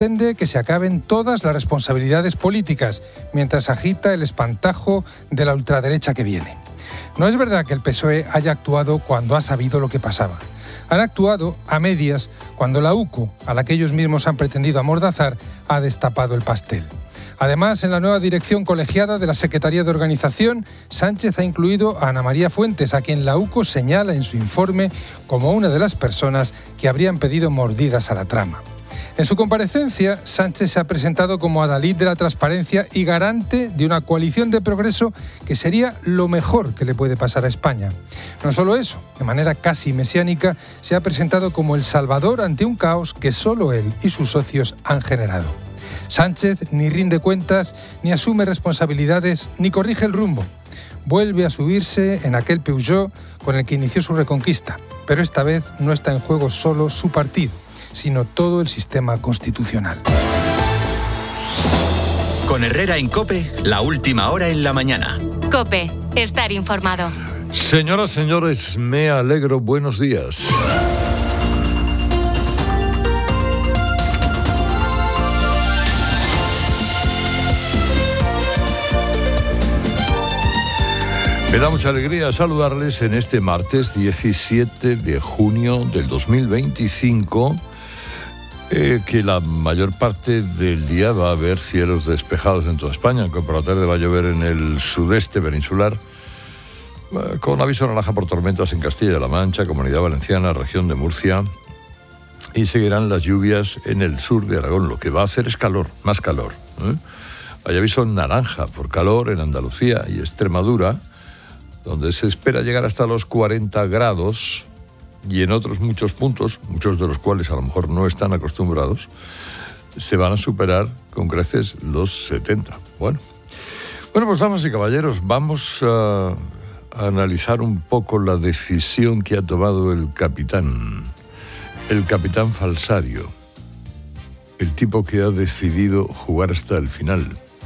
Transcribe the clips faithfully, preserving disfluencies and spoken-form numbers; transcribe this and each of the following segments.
pretende que se acaben todas las responsabilidades políticas, mientras agita el espantajo de la ultraderecha que viene. No es verdad que el P S O E haya actuado cuando ha sabido lo que pasaba. Han actuado a medias cuando la U C O, a la que ellos mismos han pretendido amordazar, ha destapado el pastel. Además, en la nueva dirección colegiada de la Secretaría de Organización, Sánchez ha incluido a Ana María Fuentes, a quien la U C O señala en su informe como una de las personas que habrían pedido mordidas a la trama. En su comparecencia, Sánchez se ha presentado como adalid de la transparencia y garante de una coalición de progreso que sería lo mejor que le puede pasar a España. No solo eso, de manera casi mesiánica, se ha presentado como el salvador ante un caos que solo él y sus socios han generado. Sánchez ni rinde cuentas, ni asume responsabilidades, ni corrige el rumbo. Vuelve a subirse en aquel Peugeot con el que inició su reconquista, pero esta vez no está en juego solo su partido, sino todo el sistema constitucional. Con Herrera en COPE, la última hora en la mañana. COPE, estar informado. Señoras, señores, me alegro, buenos días. Me da mucha alegría saludarles en este martes diecisiete de junio del dos mil veinticinco, eh, que la mayor parte del día va a haber cielos despejados en toda España, aunque por la tarde va a llover en el sudeste peninsular, eh, con aviso naranja por tormentas en Castilla-La Mancha, Comunidad Valenciana, región de Murcia, y seguirán las lluvias en el sur de Aragón. Lo que va a hacer es calor, más calor. ¿eh? Hay aviso naranja por calor en Andalucía y Extremadura, donde se espera llegar hasta los cuarenta grados, y en otros muchos puntos, muchos de los cuales a lo mejor no están acostumbrados, se van a superar con creces los setenta. Bueno, bueno pues damas y caballeros, vamos a, a analizar un poco la decisión que ha tomado el capitán, el capitán Falsario, el tipo que ha decidido jugar hasta el final.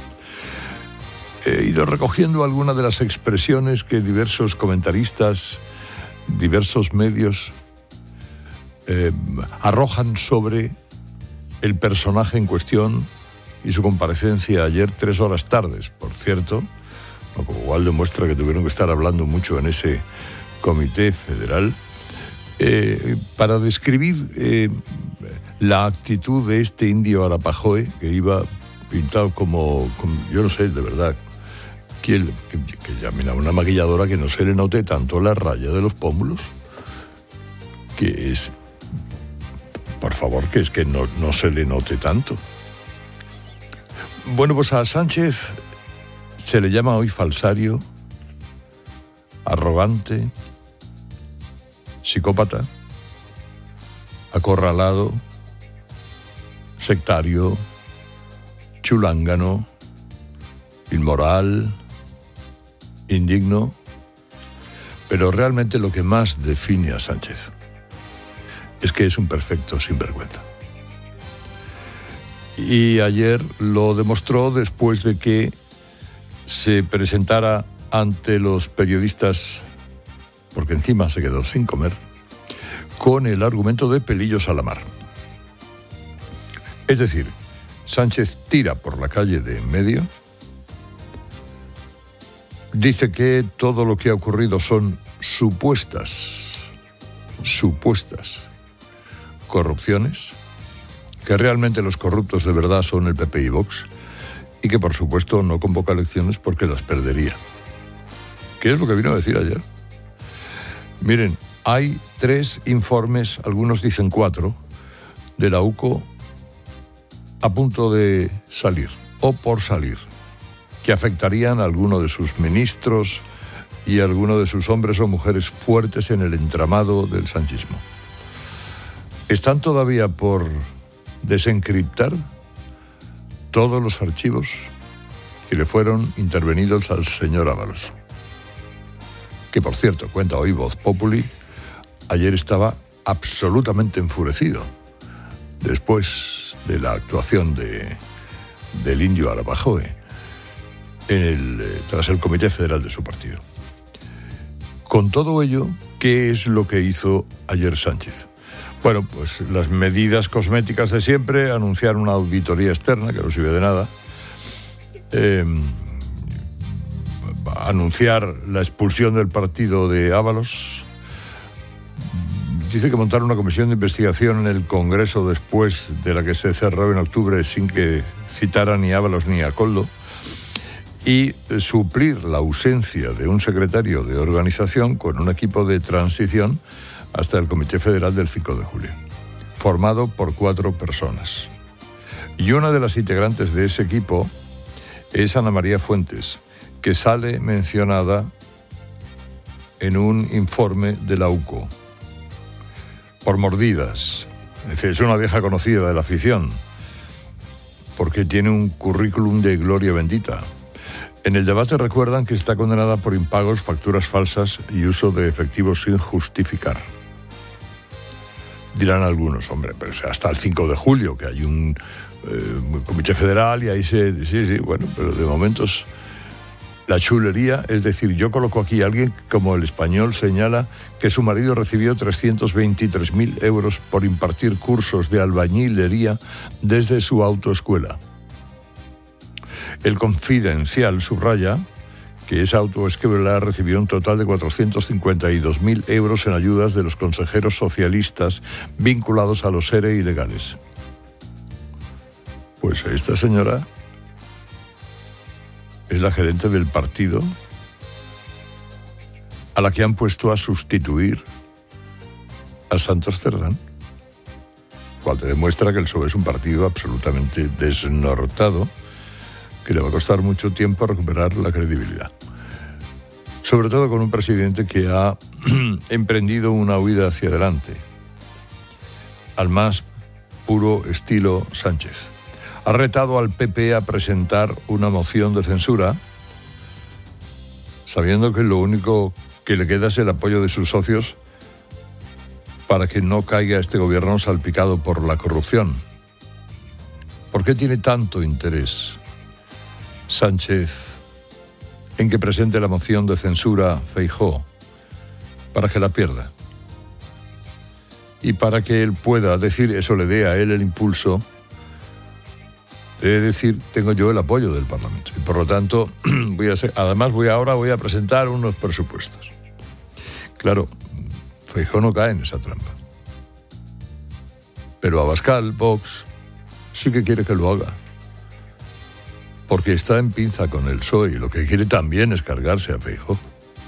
He ido recogiendo algunas de las expresiones que diversos comentaristas, diversos medios eh, arrojan sobre el personaje en cuestión y su comparecencia ayer tres horas tardes, por cierto, lo cual demuestra que tuvieron que estar hablando mucho en ese comité federal, eh, para describir eh, la actitud de este indio Arapahoe, que iba pintado como, como yo no sé, de verdad, que, que, que ya mira, una maquilladora que no se le note tanto la raya de los pómulos, que es, por favor, que es que no, no se le note tanto. Bueno, pues a Sánchez se le llama hoy falsario, arrogante, psicópata, acorralado, sectario, chulángano, inmoral, indigno, pero realmente lo que más define a Sánchez es que es un perfecto sinvergüenza. Y ayer lo demostró después de que se presentara ante los periodistas, porque encima se quedó sin comer, con el argumento de pelillos a la mar. Es decir, Sánchez tira por la calle de en medio, dice que todo lo que ha ocurrido son supuestas, supuestas corrupciones, que realmente los corruptos de verdad son el P P y Vox, y que por supuesto no convoca elecciones porque las perdería. ¿Qué es lo que vino a decir ayer? Miren, hay tres informes, algunos dicen cuatro, de la U C O a punto de salir, o por salir, que afectarían a alguno de sus ministros y a alguno de sus hombres o mujeres fuertes en el entramado del sanchismo. Están todavía por desencriptar todos los archivos que le fueron intervenidos al señor Ábalos, que por cierto, cuenta hoy Voz Populi, ayer estaba absolutamente enfurecido después de la actuación de, del indio Arapahoe en el, tras el Comité Federal de su partido. Con todo ello, ¿qué es lo que hizo ayer Sánchez? Bueno, pues las medidas cosméticas de siempre, anunciar una auditoría externa, que no sirve de nada, eh, anunciar la expulsión del partido de Ábalos, dice que montar una comisión de investigación en el Congreso después de la que se cerró en octubre sin que citara ni a Ábalos ni a Koldo, y suplir la ausencia de un secretario de organización con un equipo de transición hasta el Comité Federal del cinco de julio, formado por cuatro personas. Y una de las integrantes de ese equipo es Ana María Fuentes, que sale mencionada en un informe de la U C O por mordidas. Es decir, es una vieja conocida de la afición, porque tiene un currículum de gloria bendita. En el debate recuerdan que está condenada por impagos, facturas falsas y uso de efectivos sin justificar. Dirán algunos, hombre, pero hasta el cinco de julio, que hay un eh, comité federal y ahí se... Sí, sí, bueno, pero de momentos la chulería, es decir, yo coloco aquí a alguien como El Español señala que su marido recibió trescientos veintitrés mil euros por impartir cursos de albañilería desde su autoescuela. El Confidencial subraya que esa autoescuela recibió un total de cuatrocientos cincuenta y dos mil euros en ayudas de los consejeros socialistas vinculados a los E R E ilegales. Pues esta señora es la gerente del partido a la que han puesto a sustituir a Santos Cerdán, cual te demuestra que el P S O E es un partido absolutamente desnortado, que le va a costar mucho tiempo recuperar la credibilidad. Sobre todo con un presidente que ha emprendido una huida hacia adelante, al más puro estilo Sánchez. Ha retado al P P a presentar una moción de censura, sabiendo que lo único que le queda es el apoyo de sus socios para que no caiga este gobierno salpicado por la corrupción. ¿Por qué tiene tanto interés Sánchez en que presente la moción de censura Feijóo? Para que la pierda. Y para que él pueda decir, eso le dé a él el impulso de decir, tengo yo el apoyo del Parlamento. Y por lo tanto, voy a ser, además voy ahora voy a presentar unos presupuestos. Claro, Feijóo no cae en esa trampa. Pero Abascal, Vox, sí que quiere que lo haga. Porque está en pinza con el P S O E y lo que quiere también es cargarse a Feijóo.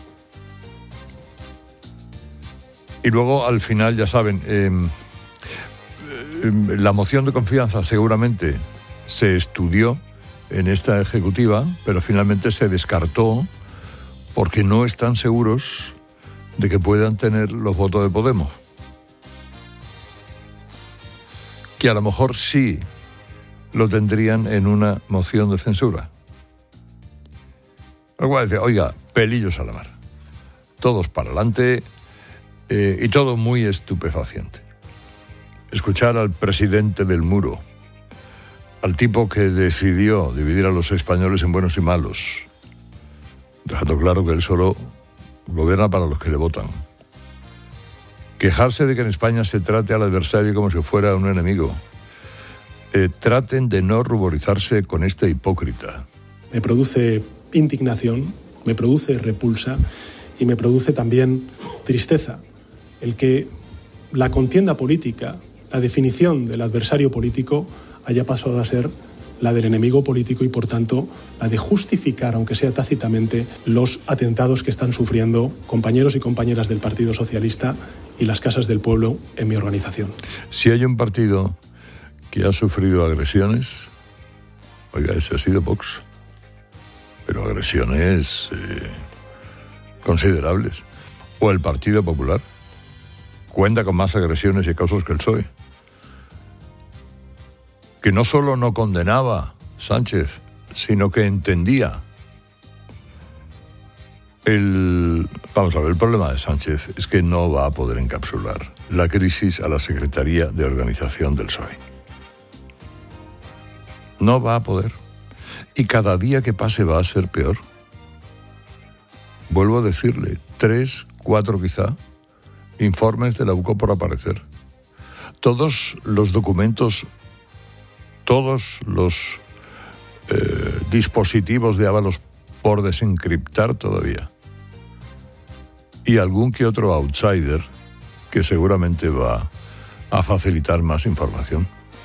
Y luego, al final, ya saben, eh, eh, la moción de confianza seguramente se estudió en esta ejecutiva, pero finalmente se descartó porque no están seguros de que puedan tener los votos de Podemos. Que a lo mejor sí lo tendrían en una moción de censura. Lo cual dice, oiga, pelillos a la mar. Todos para adelante eh, y todo muy estupefaciente. Escuchar al presidente del muro, al tipo que decidió dividir a los españoles en buenos y malos, dejando claro que él solo gobierna para los que le votan. Quejarse de que en España se trate al adversario como si fuera un enemigo. Eh, traten de no ruborizarse con este hipócrita. Me produce indignación, me produce repulsa y me produce también tristeza el que la contienda política, la definición del adversario político haya pasado a ser la del enemigo político y, por tanto, la de justificar, aunque sea tácitamente, los atentados que están sufriendo compañeros y compañeras del Partido Socialista y las casas del pueblo en mi organización. Si hay un partido que ha sufrido agresiones, oiga, ese ha sido Vox, pero agresiones eh, considerables. O el Partido Popular cuenta con más agresiones y casos que el P S O E, que no solo no condenaba Sánchez, sino que entendía. El, vamos a ver, el problema de Sánchez es que no va a poder encapsular la crisis a la Secretaría de Organización del P S O E. No va a poder. Y cada día que pase va a ser peor. Vuelvo a decirle, tres, cuatro quizá, informes de la U C O por aparecer. todos los documentos, todos los eh, dispositivos de Ábalos por desencriptar todavía. Y algún que otro outsider que seguramente va a facilitar más información.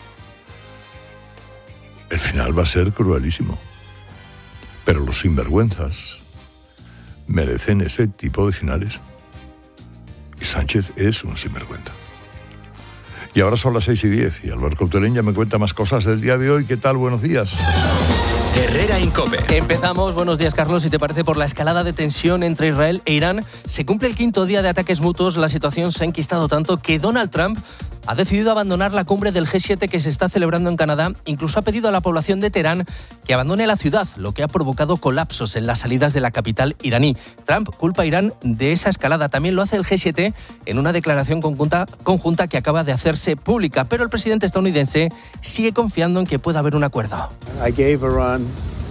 El final va a ser cruelísimo. Pero los sinvergüenzas merecen ese tipo de finales. Y Sánchez es un sinvergüenza. Y ahora son las seis y diez y Álvaro Coutelén ya me cuenta más cosas del día de hoy. ¿Qué tal? Buenos días. Herrera Incope. Empezamos, buenos días Carlos, si te parece, por la escalada de tensión entre Israel e Irán. Se cumple el quinto día de ataques mutuos, la situación se ha enquistado tanto que Donald Trump ha decidido abandonar la cumbre del G siete que se está celebrando en Canadá. Incluso ha pedido a la población de Teherán que abandone la ciudad, lo que ha provocado colapsos en las salidas de la capital iraní. Trump culpa a Irán de esa escalada. También lo hace el G siete en una declaración conjunta, conjunta que acaba de hacerse pública. Pero el presidente estadounidense sigue confiando en que pueda haber un acuerdo. I gave Iran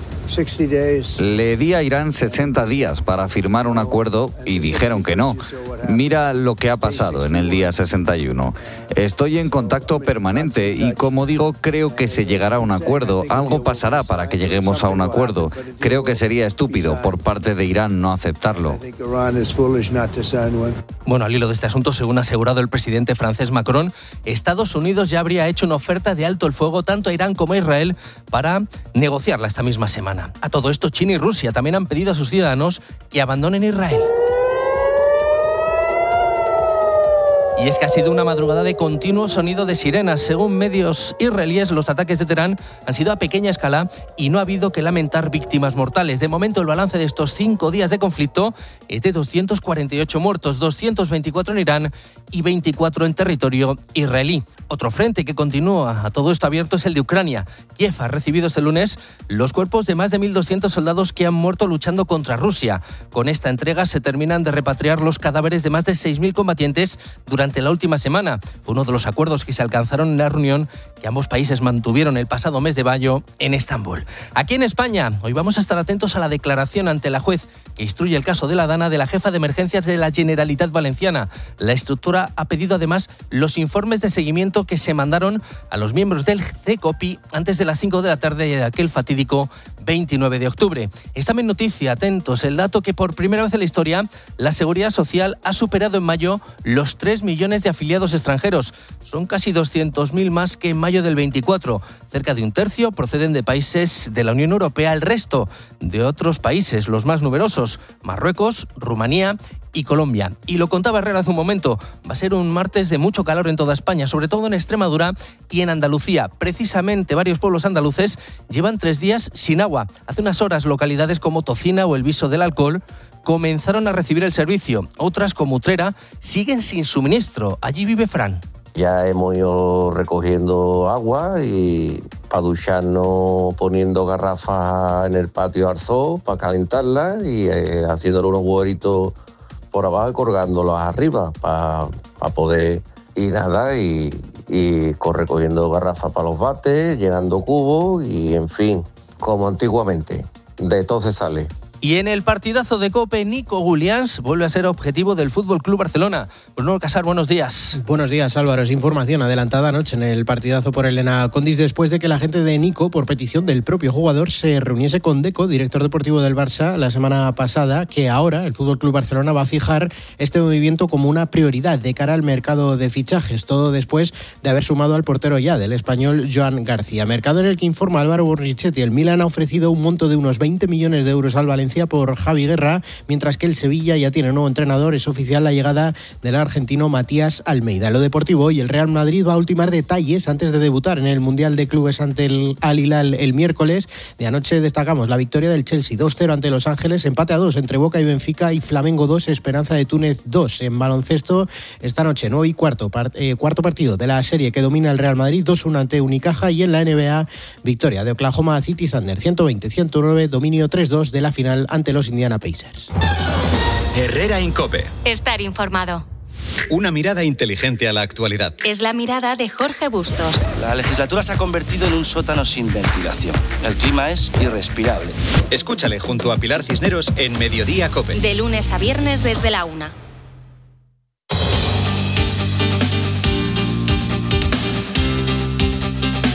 Le di a Irán sesenta días para firmar un acuerdo y dijeron que no. Mira lo que ha pasado en el día sesenta y uno. Estoy en contacto permanente y, como digo, creo que se llegará a un acuerdo. Algo pasará para que lleguemos a un acuerdo. Creo que sería estúpido por parte de Irán no aceptarlo. Bueno, al hilo de este asunto, según ha asegurado el presidente francés Macron, Estados Unidos ya habría hecho una oferta de alto el fuego tanto a Irán como a Israel para negociarla esta misma semana. A todo esto, China y Rusia también han pedido a sus ciudadanos que abandonen Israel. Y es que ha sido una madrugada de continuo sonido de sirenas. Según medios israelíes, los ataques de Teherán han sido a pequeña escala y no ha habido que lamentar víctimas mortales. De momento, el balance de estos cinco días de conflicto es de doscientos cuarenta y ocho muertos, doscientos veinticuatro en Irán y veinticuatro en territorio israelí. Otro frente que continúa a todo esto abierto es el de Ucrania. Kiev ha recibido este lunes los cuerpos de más de mil doscientos soldados que han muerto luchando contra Rusia. Con esta entrega se terminan de repatriar los cadáveres de más de seis mil combatientes durante la última semana. Fue uno de los acuerdos que se alcanzaron en la reunión que ambos países mantuvieron el pasado mes de mayo en Estambul. Aquí en España, hoy vamos a estar atentos a la declaración ante la juez que instruye el caso de la Dana de la jefa de emergencias de la Generalitat Valenciana. La estructura ha pedido además los informes de seguimiento que se mandaron a los miembros del CECOPI antes de las cinco de la tarde de aquel fatídico veintinueve de octubre. Es también noticia, atentos, el dato que por primera vez en la historia la Seguridad Social ha superado en mayo los tres millones de afiliados extranjeros. Son casi doscientos mil más que en mayo del veinticuatro. Cerca de un tercio proceden de países de la Unión Europea, el resto de otros países, los más numerosos, Marruecos, Rumanía y Colombia. Y lo contaba Herrera hace un momento, va a ser un martes de mucho calor en toda España, sobre todo en Extremadura y en Andalucía. Precisamente varios pueblos andaluces llevan tres días sin agua. Hace unas horas localidades como Tocina o el Viso del Alcohol comenzaron a recibir el servicio. Otras, como Utrera, siguen sin suministro. Allí vive Fran. Ya hemos ido recogiendo agua y para ducharnos poniendo garrafas en el patio Arzó para calentarlas y eh, haciéndole unos hueveritos por abajo y colgándolos arriba para pa poder ir nada y, y recogiendo garrafas para los bates, llenando cubos y en fin, como antiguamente, de todo se sale. Y en el partidazo de COPE, Nico Williams vuelve a ser objetivo del F C Barcelona. Bruno Casar, buenos días. Buenos días, Álvaro. Es información adelantada anoche en el partidazo por Elena Condis después de que la gente de Nico, por petición del propio jugador, se reuniese con Deco, director deportivo del Barça, la semana pasada, que ahora el F C Barcelona va a fijar este movimiento como una prioridad de cara al mercado de fichajes, todo después de haber sumado al portero ya del español Joan García. Mercado en el que informa Álvaro Borrichetti. El Milan ha ofrecido un monto de unos veinte millones de euros al Valencia por Javi Guerra, mientras que el Sevilla ya tiene nuevo entrenador. Es oficial la llegada del argentino Matías Almeida. En lo deportivo, hoy el Real Madrid va a ultimar detalles antes de debutar en el Mundial de Clubes ante el Al Hilal el miércoles. De anoche destacamos la victoria del Chelsea dos cero ante Los Ángeles, empate a dos entre Boca y Benfica y Flamengo dos, Esperanza de Túnez dos. En baloncesto, esta noche nueve y cuarto, part, eh, cuarto partido de la serie que domina el Real Madrid, dos uno ante Unicaja, y en la N B A, victoria de Oklahoma City Thunder ciento veinte a ciento nueve, dominio tres dos de la final ante los Indiana Pacers. Herrera Incope. Estar informado. Una mirada inteligente a la actualidad. Es la mirada de Jorge Bustos. La legislatura se ha convertido en un sótano sin ventilación. El clima es irrespirable. Escúchale junto a Pilar Cisneros en Mediodía Cope. De lunes a viernes desde la una.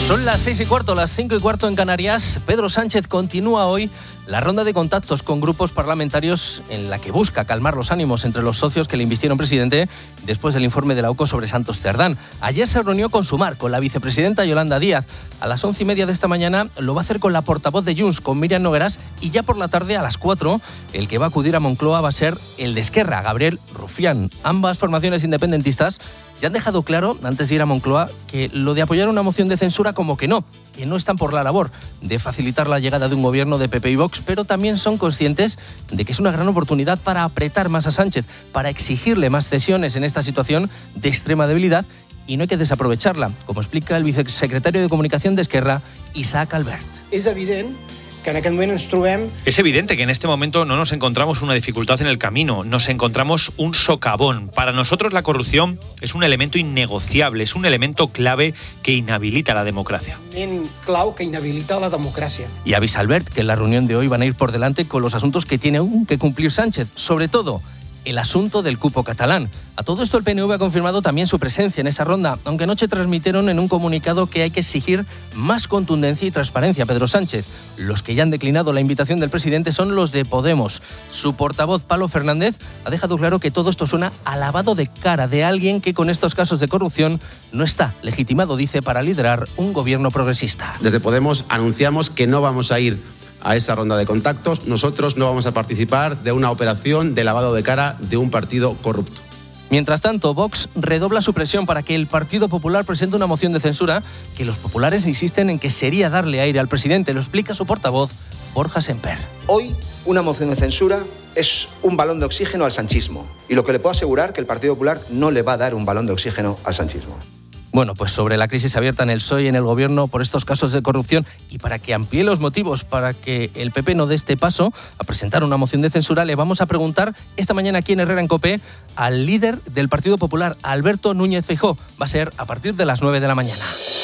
Son las seis y cuarto, las cinco y cuarto en Canarias. Pedro Sánchez continúa hoy la ronda de contactos con grupos parlamentarios en la que busca calmar los ánimos entre los socios que le invistieron presidente después del informe de la U C O sobre Santos Cerdán. Ayer se reunió con Sumar, con la vicepresidenta Yolanda Díaz. A las once y media de esta mañana lo va a hacer con la portavoz de Junts, con Míriam Nogueras, y ya por la tarde a las cuatro el que va a acudir a Moncloa va a ser el de Esquerra, Gabriel Rufián. Ambas formaciones independentistas ya han dejado claro, antes de ir a Moncloa, que lo de apoyar una moción de censura como que no, que no están por la labor de facilitar la llegada de un gobierno de P P y Vox, pero también son conscientes de que es una gran oportunidad para apretar más a Sánchez, para exigirle más cesiones en esta situación de extrema debilidad, y no hay que desaprovecharla, como explica el vicesecretario de Comunicación de Esquerra, Isaac Albert. És evident que en aquest moment ens trobem... Es evidente que en este momento no nos encontramos una dificultad en el camino, nos encontramos un socavón. Para nosotros la corrupción es un elemento innegociable, es un elemento clave que inhabilita la democracia. Un clau que inhabilita la democracia. Y avisa Albert que en la reunión de hoy van a ir por delante con los asuntos que tiene aún que cumplir Sánchez, sobre todo el asunto del cupo catalán. A todo esto el P N V ha confirmado también su presencia en esa ronda, aunque anoche transmitieron en un comunicado que hay que exigir más contundencia y transparencia a Pedro Sánchez. Los que ya han declinado la invitación del presidente son los de Podemos. Su portavoz, Pablo Fernández, ha dejado claro que todo esto suena a lavado de cara de alguien que con estos casos de corrupción no está legitimado, dice, para liderar un gobierno progresista. Desde Podemos anunciamos que no vamos a ir a esa ronda de contactos. Nosotros no vamos a participar de una operación de lavado de cara de un partido corrupto. Mientras tanto, Vox redobla su presión para que el Partido Popular presente una moción de censura que los populares insisten en que sería darle aire al presidente. Lo explica su portavoz, Borja Semper. Hoy, una moción de censura es un balón de oxígeno al sanchismo. Y lo que le puedo asegurar que el Partido Popular no le va a dar un balón de oxígeno al sanchismo. Bueno, pues sobre la crisis abierta en el P S O E y en el Gobierno por estos casos de corrupción, y para que amplíe los motivos para que el P P no dé este paso a presentar una moción de censura, le vamos a preguntar esta mañana aquí en Herrera en COPE al líder del Partido Popular, Alberto Núñez Feijóo. Va a ser a partir de las nueve de la mañana.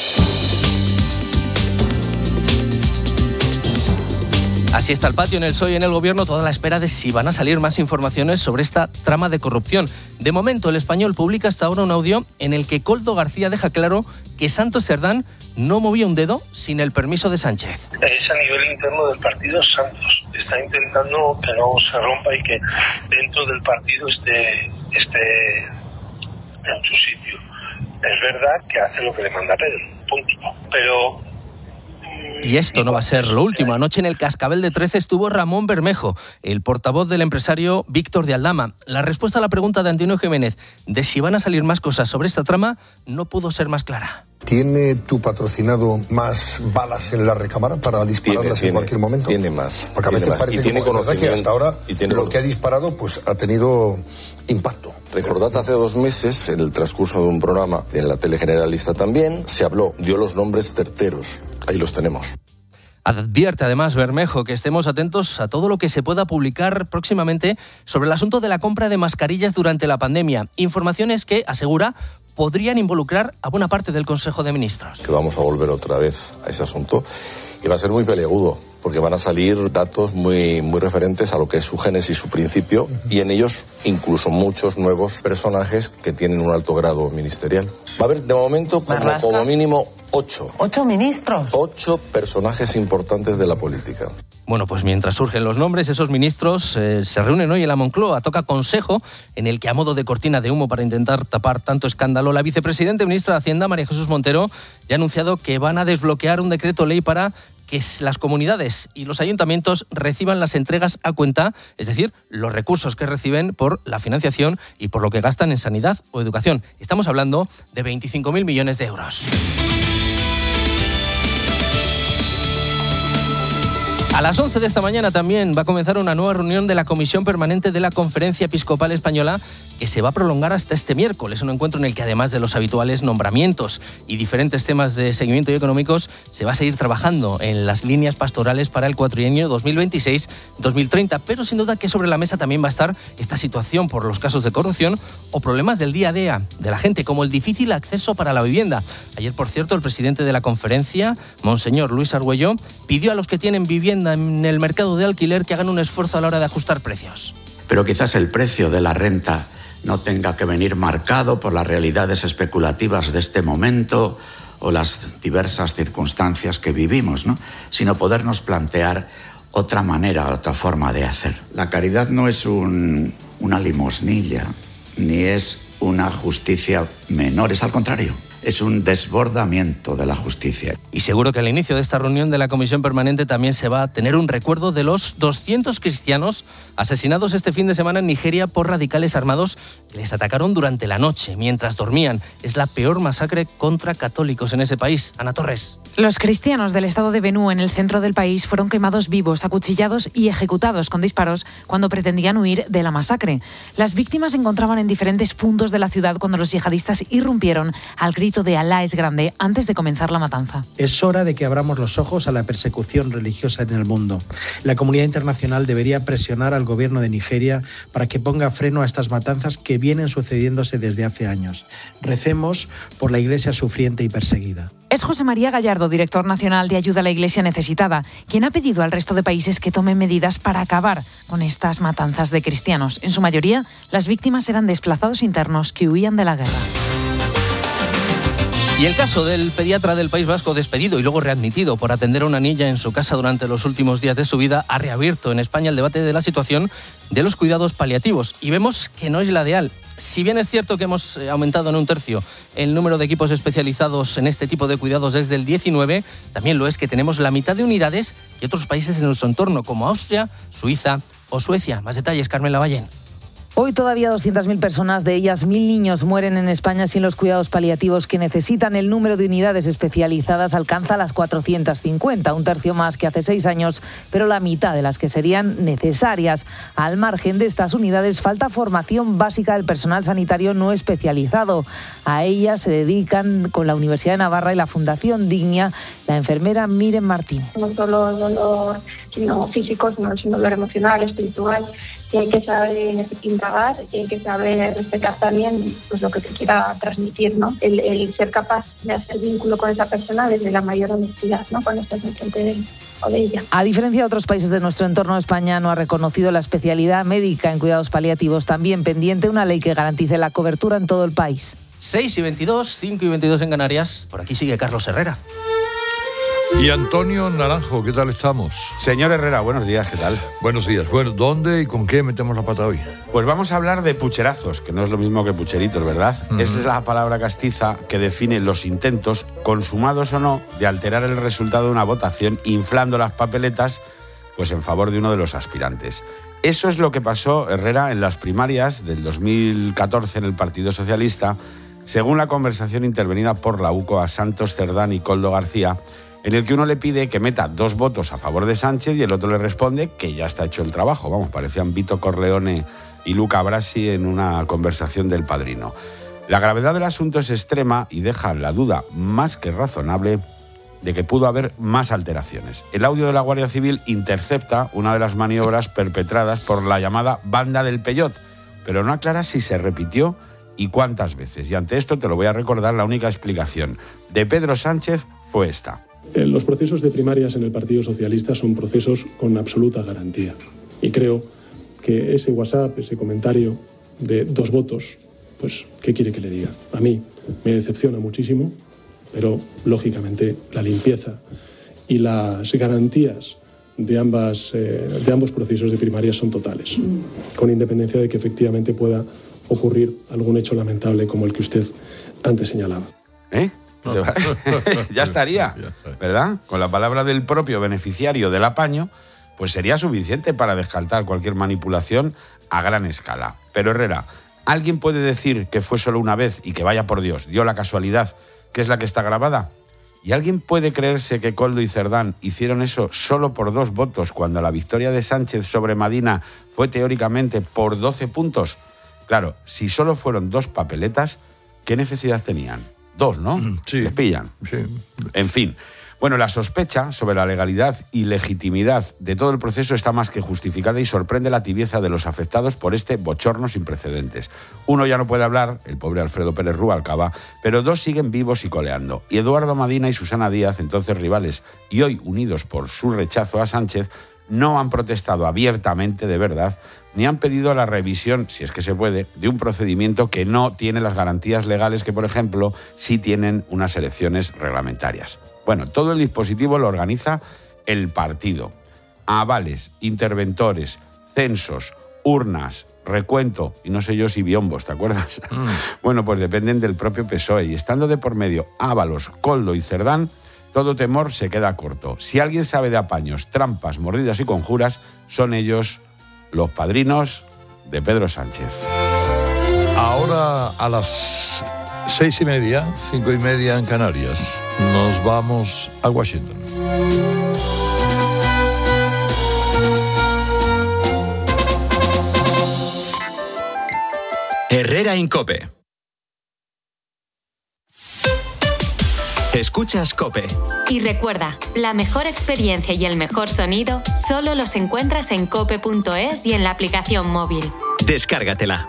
Así está el patio en el P S O E y en el Gobierno, toda la espera de si van a salir más informaciones sobre esta trama de corrupción. De momento, El Español publica hasta ahora un audio en el que Koldo García deja claro que Santos Cerdán no movía un dedo sin el permiso de Sánchez. Es a nivel interno del partido Santos. Está intentando que no se rompa y que dentro del partido esté, esté en su sitio. Es verdad que hace lo que le manda Pedro, punto. Pero... Y esto no va a ser lo último. Anoche en el Cascabel de Trece estuvo Ramón Bermejo, el portavoz del empresario Víctor de Aldama. La respuesta a la pregunta de Antonio Jiménez de si van a salir más cosas sobre esta trama no pudo ser más clara. ¿Tiene tu patrocinado más balas en la recámara para dispararlas tiene, en cualquier momento? Tiene más. Porque a veces más. parece y tiene como que hasta ahora y tiene lo que ha disparado pues ha tenido impacto. Recordad, hace dos meses, en el transcurso de un programa en la tele generalista también, se habló, dio los nombres certeros. Ahí los tenemos. Advierte además Bermejo que estemos atentos a todo lo que se pueda publicar próximamente sobre el asunto de la compra de mascarillas durante la pandemia. Informaciones que, asegura, podrían involucrar a buena parte del Consejo de Ministros. Que vamos a volver otra vez a ese asunto y va a ser muy peleagudo, porque van a salir datos muy, muy referentes a lo que es su génesis, su principio, y en ellos incluso muchos nuevos personajes que tienen un alto grado ministerial. Va a haber de momento como, como mínimo ocho. ¿Ocho ministros? Ocho personajes importantes de la política. Bueno, pues mientras surgen los nombres, esos ministros eh, se reúnen hoy en la Moncloa. Toca consejo en el que, a modo de cortina de humo para intentar tapar tanto escándalo, la vicepresidenta y ministra de Hacienda, María Jesús Montero, ya ha anunciado que van a desbloquear un decreto ley para que las comunidades y los ayuntamientos reciban las entregas a cuenta, es decir, los recursos que reciben por la financiación y por lo que gastan en sanidad o educación. Estamos hablando de veinticinco mil millones de euros. A las once de esta mañana también va a comenzar una nueva reunión de la Comisión Permanente de la Conferencia Episcopal Española, que se va a prolongar hasta este miércoles, un encuentro en el que, además de los habituales nombramientos y diferentes temas de seguimiento y económicos, se va a seguir trabajando en las líneas pastorales para el cuatrienio dos mil veintiséis dos mil treinta, pero sin duda que sobre la mesa también va a estar esta situación por los casos de corrupción o problemas del día a día de la gente, como el difícil acceso para la vivienda. Ayer, por cierto, el presidente de la conferencia, Monseñor Luis Argüello, pidió a los que tienen vivienda en el mercado de alquiler que hagan un esfuerzo a la hora de ajustar precios. Pero quizás el precio de la renta no tenga que venir marcado por las realidades especulativas de este momento o las diversas circunstancias que vivimos, ¿no? Sino podernos plantear otra manera, otra forma de hacer. La caridad no es un, una limosnilla, ni es una justicia menor, es al contrario. Es un desbordamiento de la justicia. Y seguro que al inicio de esta reunión de la Comisión Permanente también se va a tener un recuerdo de los doscientos cristianos asesinados este fin de semana en Nigeria por radicales armados que les atacaron durante la noche, mientras dormían. Es la peor masacre contra católicos en ese país. Ana Torres. Los cristianos del estado de Benue, en el centro del país, fueron quemados vivos, acuchillados y ejecutados con disparos cuando pretendían huir de la masacre. Las víctimas se encontraban en diferentes puntos de la ciudad cuando los yihadistas irrumpieron al grito de Alá es grande antes de comenzar la matanza. Es hora de que abramos los ojos a la persecución religiosa en el mundo. La comunidad internacional debería presionar al gobierno de Nigeria para que ponga freno a estas matanzas que vienen sucediéndose desde hace años. Recemos por la Iglesia sufriente y perseguida. Es José María Gallardo, director nacional de Ayuda a la Iglesia Necesitada, quien ha pedido al resto de países que tomen medidas para acabar con estas matanzas de cristianos. En su mayoría, las víctimas eran desplazados internos que huían de la guerra. Y el caso del pediatra del País Vasco despedido y luego readmitido por atender a una niña en su casa durante los últimos días de su vida ha reabierto en España el debate de la situación de los cuidados paliativos. Y vemos que no es la ideal. Si bien es cierto que hemos aumentado en un tercio el número de equipos especializados en este tipo de cuidados desde el diecinueve, también lo es que tenemos la mitad de unidades que otros países en nuestro entorno, como Austria, Suiza o Suecia. Más detalles, Carmen Lavallén. Hoy todavía doscientas mil personas, de ellas mil niños, mueren en España sin los cuidados paliativos que necesitan. El número de unidades especializadas alcanza las cuatrocientas cincuenta, un tercio más que hace seis años, pero la mitad de las que serían necesarias. Al margen de estas unidades, falta formación básica del personal sanitario no especializado. A ellas se dedican con la Universidad de Navarra y la Fundación Dignia la enfermera Miren Martín. No solo el dolor sino físico, sino el dolor emocional, espiritual. Y hay que saber indagar y hay que saber respetar también pues, lo que te quiera transmitir, ¿no? El, el ser capaz de hacer vínculo con esa persona desde la mayor honestidad, ¿no? Cuando estás enfrente de él o de ella. A diferencia de otros países de nuestro entorno, España no ha reconocido la especialidad médica en cuidados paliativos, también pendiente una ley que garantice la cobertura en todo el país. seis y veintidós, cinco y veintidós en Canarias. Por aquí sigue Carlos Herrera. Y Antonio Naranjo, ¿qué tal estamos? Señor Herrera, buenos días, ¿qué tal? Buenos días. Bueno, ¿dónde y con qué metemos la pata hoy? Pues vamos a hablar de pucherazos, que no es lo mismo que pucheritos, ¿verdad? Uh-huh. Es la palabra castiza que define los intentos, consumados o no, de alterar el resultado de una votación inflando las papeletas pues en favor de uno de los aspirantes. Eso es lo que pasó, Herrera, en las primarias del dos mil catorce en el Partido Socialista, según la conversación intervenida por la U C O a Santos Cerdán y Koldo García, en el que uno le pide que meta dos votos a favor de Sánchez y el otro le responde que ya está hecho el trabajo. Vamos, parecían Vito Corleone y Luca Brasi en una conversación del Padrino. La gravedad del asunto es extrema y deja la duda más que razonable de que pudo haber más alteraciones. El audio de la Guardia Civil intercepta una de las maniobras perpetradas por la llamada Banda del Peyot, pero no aclara si se repitió y cuántas veces. Y ante esto te lo voy a recordar, la única explicación de Pedro Sánchez fue esta. Los procesos de primarias en el Partido Socialista son procesos con absoluta garantía. Y creo que ese WhatsApp, ese comentario de dos votos, pues, ¿qué quiere que le diga? A mí me decepciona muchísimo, pero, lógicamente, la limpieza y las garantías de, ambas, eh, de ambos procesos de primarias son totales, con independencia de que efectivamente pueda ocurrir algún hecho lamentable como el que usted antes señalaba. ¿Eh? Ya estaría, ¿verdad? Con la palabra del propio beneficiario del apaño, pues sería suficiente para descartar cualquier manipulación a gran escala. Pero Herrera, ¿alguien puede decir que fue solo una vez y que vaya por Dios, dio la casualidad, que es la que está grabada? ¿Y alguien puede creerse que Koldo y Cerdán hicieron eso solo por dos votos cuando la victoria de Sánchez sobre Madina fue teóricamente por doce puntos? Claro, si solo fueron dos papeletas, ¿qué necesidad tenían? Dos, ¿no? Sí. Les pillan. Sí. En fin. Bueno, la sospecha sobre la legalidad y legitimidad de todo el proceso está más que justificada y sorprende la tibieza de los afectados por este bochorno sin precedentes. Uno ya no puede hablar, el pobre Alfredo Pérez Rubalcaba, pero dos siguen vivos y coleando. Y Eduardo Madina y Susana Díaz, entonces rivales y hoy unidos por su rechazo a Sánchez, no han protestado abiertamente, de verdad, ni han pedido la revisión, si es que se puede, de un procedimiento que no tiene las garantías legales que, por ejemplo, sí tienen unas elecciones reglamentarias. Bueno, todo el dispositivo lo organiza el partido. Avales, interventores, censos, urnas, recuento y no sé yo si biombos, ¿te acuerdas? Mm. Bueno, pues dependen del propio P S O E y estando de por medio Ábalos, Koldo y Cerdán, todo temor se queda corto. Si alguien sabe de apaños, trampas, mordidas y conjuras, son ellos los padrinos de Pedro Sánchez. Ahora a las seis y media, cinco y media en Canarias, nos vamos a Washington. Herrera Incope. Escuchas COPE. Y recuerda, la mejor experiencia y el mejor sonido solo los encuentras en cope punto es y en la aplicación móvil. Descárgatela.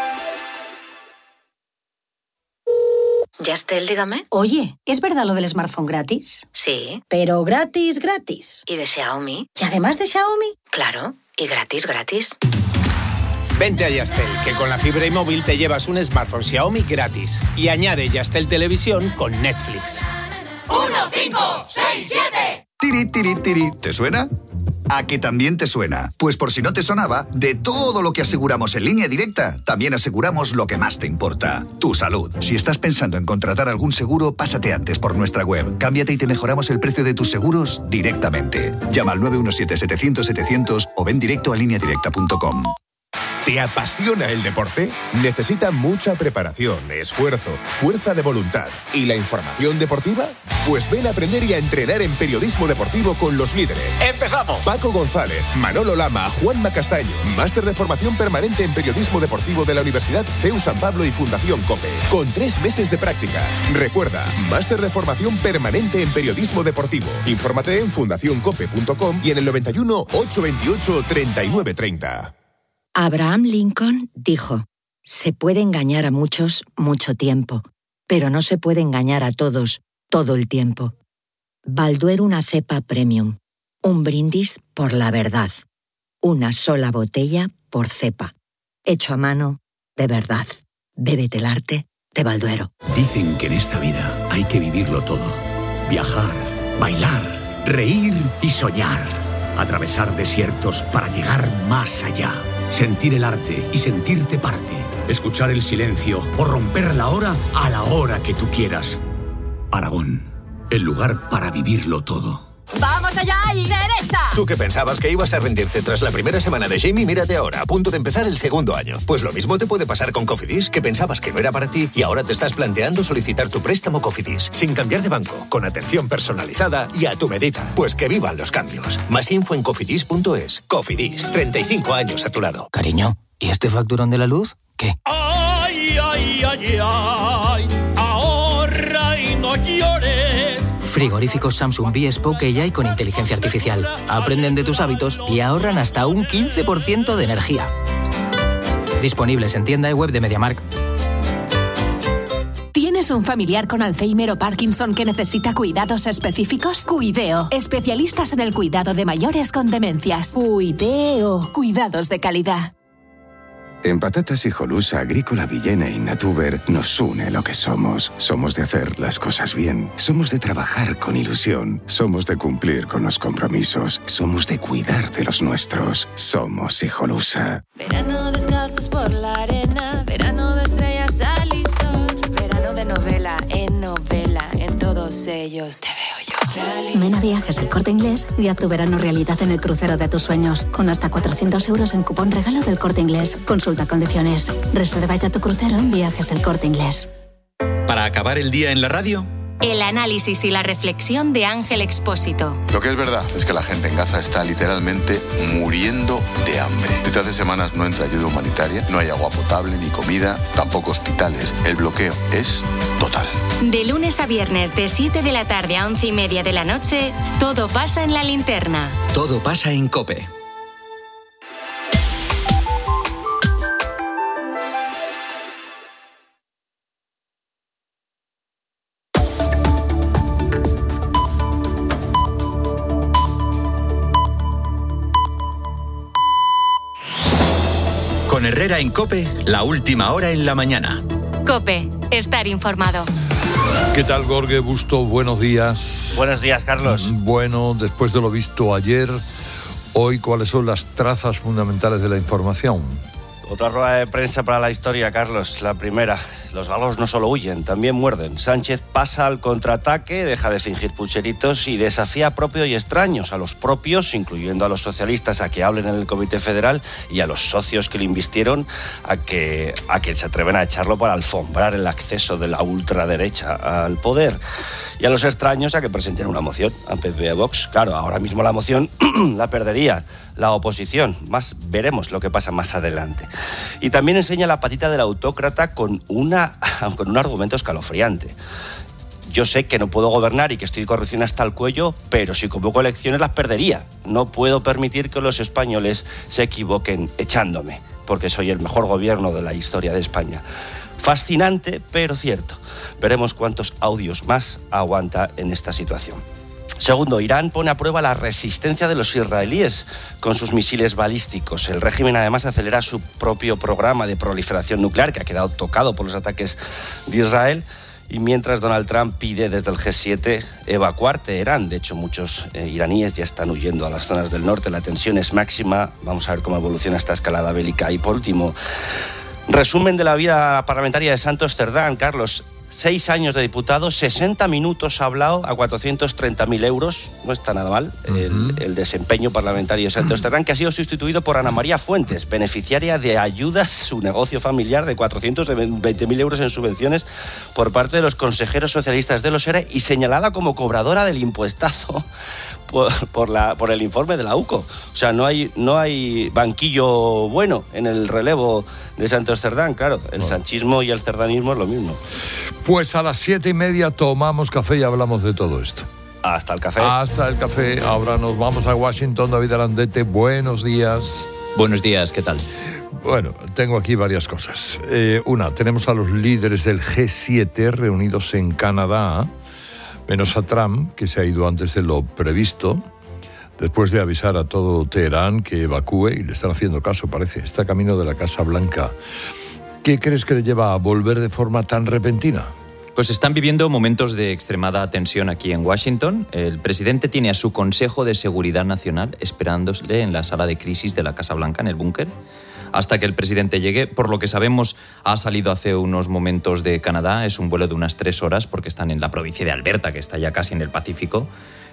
Yastel, dígame. Oye, ¿es verdad lo del smartphone gratis? Sí. Pero gratis, gratis. ¿Y de Xiaomi? ¿Y además de Xiaomi? Claro, y gratis, gratis. Vente a Yastel, que con la fibra y móvil te llevas un smartphone Xiaomi gratis. Y añade Yastel Televisión con Netflix. uno, cinco, seis, siete. Tiri, tiri, tiri. ¿Te suena? ¿A que también te suena? Pues por si no te sonaba, de todo lo que aseguramos en Línea Directa, también aseguramos lo que más te importa, tu salud. Si estás pensando en contratar algún seguro, pásate antes por nuestra web. Cámbiate y te mejoramos el precio de tus seguros directamente. Llama al nueve uno siete, setecientos, setecientos o ven directo a línea directa punto com. ¿Te apasiona el deporte? Necesita mucha preparación, esfuerzo, fuerza de voluntad. ¿Y la información deportiva? Pues ven a aprender y a entrenar en periodismo deportivo con los líderes. ¡Empezamos! Paco González, Manolo Lama, Juanma Castaño. Máster de formación permanente en periodismo deportivo de la Universidad C E U San Pablo y Fundación COPE. Con tres meses de prácticas. Recuerda, máster de formación permanente en periodismo deportivo. Infórmate en fundación cope punto com y en el noventa y uno, ochocientos veintiocho, treinta y nueve treinta. Abraham Lincoln dijo, se puede engañar a muchos mucho tiempo, pero no se puede engañar a todos todo el tiempo. Balduero una cepa premium, un brindis por la verdad, una sola botella por cepa, hecho a mano de verdad. Bébete el arte de Balduero. Dicen que en esta vida hay que vivirlo todo, viajar, bailar, reír y soñar, atravesar desiertos para llegar más allá. Sentir el arte y sentirte parte. Escuchar el silencio o romper la hora a la hora que tú quieras. Aragón, el lugar para vivirlo todo. ¡Vamos allá y derecha! Tú que pensabas que ibas a rendirte tras la primera semana de Jamie, mírate ahora, a punto de empezar el segundo año. Pues lo mismo te puede pasar con Cofidis, que pensabas que no era para ti y ahora te estás planteando solicitar tu préstamo Cofidis, sin cambiar de banco, con atención personalizada y a tu medida. Pues que vivan los cambios. Más info en cofidis punto es. Cofidis, treinta y cinco años a tu lado. Cariño, ¿y este facturón de la luz? ¿Qué? ¡Ay, ay, ay, ay! Ahorra y no llores. Frigoríficos Samsung B-Spoke A I con inteligencia artificial. Aprenden de tus hábitos y ahorran hasta un quince por ciento de energía. Disponibles en tienda y web de MediaMarkt. ¿Tienes un familiar con Alzheimer o Parkinson que necesita cuidados específicos? Cuideo. Especialistas en el cuidado de mayores con demencias. Cuideo. Cuidados de calidad. En Patatas Hijolusa, Agrícola Villena y Natuber nos une lo que somos. Somos de hacer las cosas bien. Somos de trabajar con ilusión. Somos de cumplir con los compromisos. Somos de cuidar de los nuestros. Somos Hijolusa. Verano descalzos por la arena. Verano de estrellas al y sol. Verano de novela en novela. En todos ellos te veo yo. Ven a Viajes El Corte Inglés y haz tu verano realidad en el crucero de tus sueños, con hasta cuatrocientos euros en cupón regalo del Corte Inglés. Consulta condiciones. Reserva ya tu crucero en Viajes El Corte Inglés. Para acabar el día en la radio, el análisis y la reflexión de Ángel Expósito. Lo que es verdad es que la gente en Gaza está literalmente muriendo de hambre. Desde hace semanas no entra ayuda humanitaria, no hay agua potable ni comida, tampoco hospitales. El bloqueo es total. De lunes a viernes, de siete de la tarde a once y media de la noche, todo pasa en La Linterna. Todo pasa en COPE. Con Herrera en COPE, la última hora en la mañana. COPE, estar informado. ¿Qué tal, Jorge Busto? Buenos días. Buenos días, Carlos. Bueno, después de lo visto ayer, hoy, ¿cuáles son las trazas fundamentales de la información? Otra rueda de prensa para la historia, Carlos. La primera, los galos no solo huyen, también muerden. Sánchez pasa al contraataque, deja de fingir pucheritos y desafía a propios y extraños, a los propios, incluyendo a los socialistas, a que hablen en el Comité Federal, y a los socios que le invistieron a que, a que se atreven a echarlo para alfombrar el acceso de la ultraderecha al poder. Y a los extraños a que presenten una moción a P P y a Vox. Claro, ahora mismo la moción la perdería la oposición. Más veremos lo que pasa más adelante. Y también enseña la patita del autócrata con, una, con un argumento escalofriante. Yo sé que no puedo gobernar y que estoy de corrupción hasta el cuello, pero si convoco elecciones las perdería. No puedo permitir que los españoles se equivoquen echándome, porque soy el mejor gobierno de la historia de España. Fascinante, pero cierto. Veremos cuántos audios más aguanta en esta situación. Segundo, Irán pone a prueba la resistencia de los israelíes con sus misiles balísticos. El régimen además acelera su propio programa de proliferación nuclear, que ha quedado tocado por los ataques de Israel. Y mientras Donald Trump pide desde el G siete evacuar Teherán. De hecho, muchos eh, iraníes ya están huyendo a las zonas del norte. La tensión es máxima. Vamos a ver cómo evoluciona esta escalada bélica. Y por último, resumen de la vida parlamentaria de Santos Cerdán, Carlos. Seis años de diputado, sesenta minutos ha hablado a cuatrocientos treinta mil euros. No está nada mal uh-huh. el, el desempeño parlamentario de Santos Cerdán, que ha sido sustituido por Ana María Fuentes, beneficiaria de ayudas, su negocio familiar de cuatrocientos veinte mil euros en subvenciones por parte de los consejeros socialistas de los E R E y señalada como cobradora del impuestazo por, por, la, por el informe de la U C O. O sea, no hay, no hay banquillo bueno en el relevo de Santos Cerdán. Claro, el bueno. sanchismo y el cerdanismo es lo mismo. Pues a las siete y media tomamos café y hablamos de todo esto. Hasta el café. Hasta el café. Ahora nos vamos a Washington. David Arandete, buenos días. Buenos días, ¿qué tal? Bueno, tengo aquí varias cosas. Eh, una, tenemos a los líderes del G siete reunidos en Canadá, menos a Trump, que se ha ido antes de lo previsto, después de avisar a todo Teherán que evacúe, y le están haciendo caso, parece. Está camino de la Casa Blanca. ¿Qué crees que le lleva a volver de forma tan repentina? Pues están viviendo momentos de extremada tensión aquí en Washington. El presidente tiene a su Consejo de Seguridad Nacional esperándole en la sala de crisis de la Casa Blanca, en el búnker, hasta que el presidente llegue. Por lo que sabemos, ha salido hace unos momentos de Canadá. Es un vuelo de unas tres horas porque están en la provincia de Alberta, que está ya casi en el Pacífico.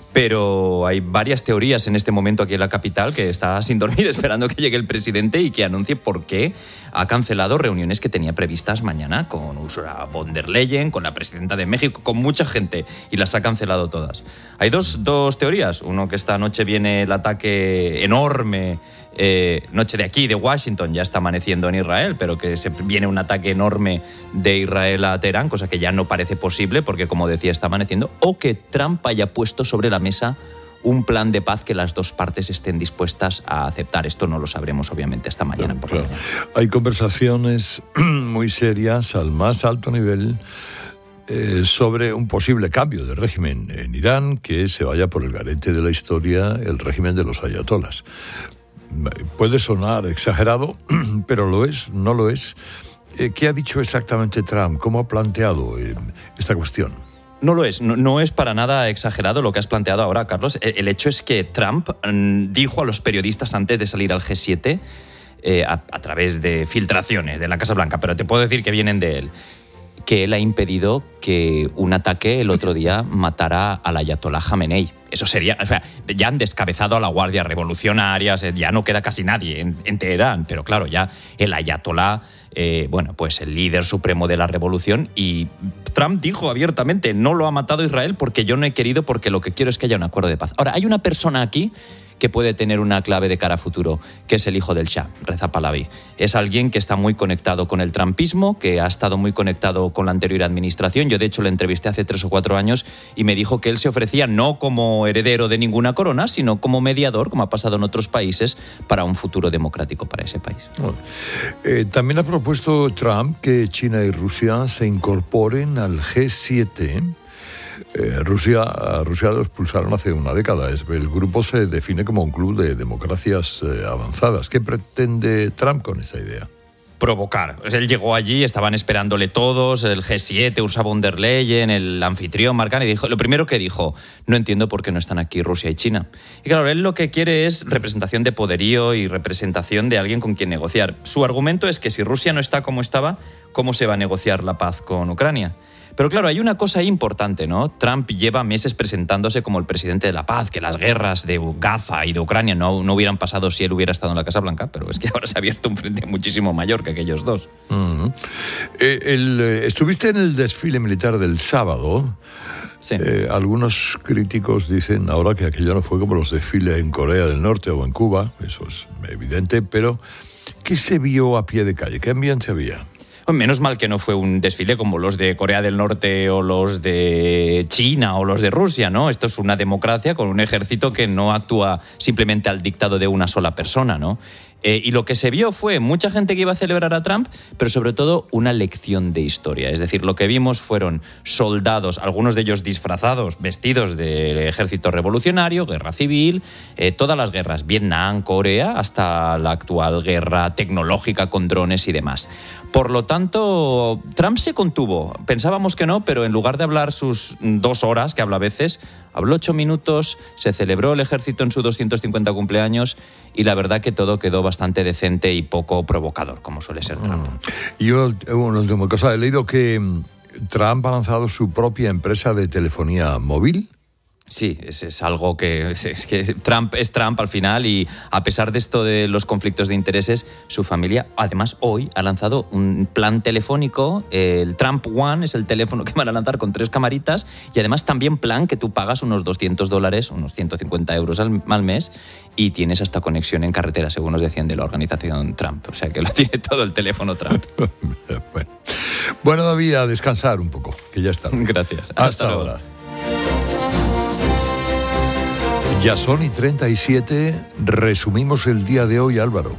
Pero hay varias teorías en este momento aquí en la capital, que está sin dormir esperando que llegue el presidente y que anuncie por qué ha cancelado reuniones que tenía previstas mañana con Ursula von der Leyen, con la presidenta de México, con mucha gente, y las ha cancelado todas. Hay dos, dos teorías. Uno, que esta noche viene el ataque enorme, eh, noche de aquí, de Washington, ya está amaneciendo en Israel, pero que se viene un ataque enorme de Israel a Teherán, cosa que ya no parece posible porque, como decía, está amaneciendo. O que Trump haya puesto sobre la mesa un plan de paz que las dos partes estén dispuestas a aceptar. Esto no lo sabremos, obviamente, hasta mañana. Claro, por claro. la mañana. Hay conversaciones muy serias al más alto nivel eh, sobre un posible cambio de régimen en Irán, que se vaya por el garete de la historia el régimen de los ayatolás. Puede sonar exagerado, pero lo es, no lo es. Eh, ¿Qué ha dicho exactamente Trump? ¿Cómo ha planteado eh, esta cuestión? No lo es, no, no es para nada exagerado lo que has planteado ahora, Carlos. El, el hecho es que Trump mmm, dijo a los periodistas antes de salir al G siete, eh, a, a través de filtraciones de la Casa Blanca, pero te puedo decir que vienen de él, que él ha impedido que un ataque el otro día matara al ayatolá Jamenei. Eso sería, o sea, ya han descabezado a la Guardia Revolucionaria, ya no queda casi nadie en, en Teherán, pero claro, ya el ayatolá, eh, bueno, pues el líder supremo de la revolución, y Trump dijo abiertamente, no lo ha matado Israel porque yo no he querido, porque lo que quiero es que haya un acuerdo de paz. Ahora, hay una persona aquí que puede tener una clave de cara a futuro, que es el hijo del Shah, Reza Pahlavi. Es alguien que está muy conectado con el trumpismo, que ha estado muy conectado con la anterior administración. Yo, de hecho, le entrevisté hace tres o cuatro años y me dijo que él se ofrecía no como heredero de ninguna corona, sino como mediador, como ha pasado en otros países, para un futuro democrático para ese país. Bueno, eh, también ha propuesto Trump que China y Rusia se incorporen al G siete. Eh, Rusia, a Rusia lo expulsaron hace una década. El grupo se define como un club de democracias eh, avanzadas. ¿Qué pretende Trump con esa idea? provocar. Él llegó allí, estaban esperándole todos, el G siete, Ursula von der Leyen, el anfitrión, Mark Carney, y dijo, lo primero que dijo, no entiendo por qué no están aquí Rusia y China. Y claro, él lo que quiere es representación de poderío y representación de alguien con quien negociar. Su argumento es que si Rusia no está como estaba, ¿cómo se va a negociar la paz con Ucrania? Pero claro, hay una cosa importante, ¿no? Trump lleva meses presentándose como el presidente de la paz, que las guerras de Gaza y de Ucrania no, no hubieran pasado si él hubiera estado en la Casa Blanca, pero es que ahora se ha abierto un frente muchísimo mayor que aquellos dos. Uh-huh. eh, el, eh, estuviste en el desfile militar del sábado. Sí. Eh, algunos críticos dicen ahora que aquello no fue como los desfiles en Corea del Norte o en Cuba, eso es evidente, pero ¿qué se vio a pie de calle? ¿Qué ambiente había? Menos mal que no fue un desfile como los de Corea del Norte o los de China o los de Rusia, ¿no? Esto es una democracia con un ejército que no actúa simplemente al dictado de una sola persona, ¿no? Eh, y lo que se vio fue mucha gente que iba a celebrar a Trump, pero sobre todo una lección de historia. Es decir, lo que vimos fueron soldados, algunos de ellos disfrazados, vestidos del ejército revolucionario, guerra civil, eh, todas las guerras, Vietnam, Corea, hasta la actual guerra tecnológica con drones y demás. Por lo tanto, Trump se contuvo. Pensábamos que no, pero en lugar de hablar sus dos horas, que habla a veces, habló ocho minutos, se celebró el ejército en su doscientos cincuenta cumpleaños y la verdad que todo quedó bastante decente y poco provocador, como suele ser Trump. Y una, una última cosa, he leído que Trump ha lanzado su propia empresa de telefonía móvil. Sí, es, es algo que es, es que Trump es Trump al final y a pesar de esto de los conflictos de intereses, su familia además hoy ha lanzado un plan telefónico, el Trump One es el teléfono que van a lanzar con tres camaritas y además también plan que tú pagas unos doscientos dólares, unos ciento cincuenta euros al, al mes y tienes hasta conexión en carretera, según nos decían de la organización Trump, o sea que lo tiene todo el teléfono Trump. bueno. bueno, David, a descansar un poco, que ya está. Gracias. Hasta, hasta ahora. Ya son y treinta y siete, resumimos el día de hoy, Álvaro.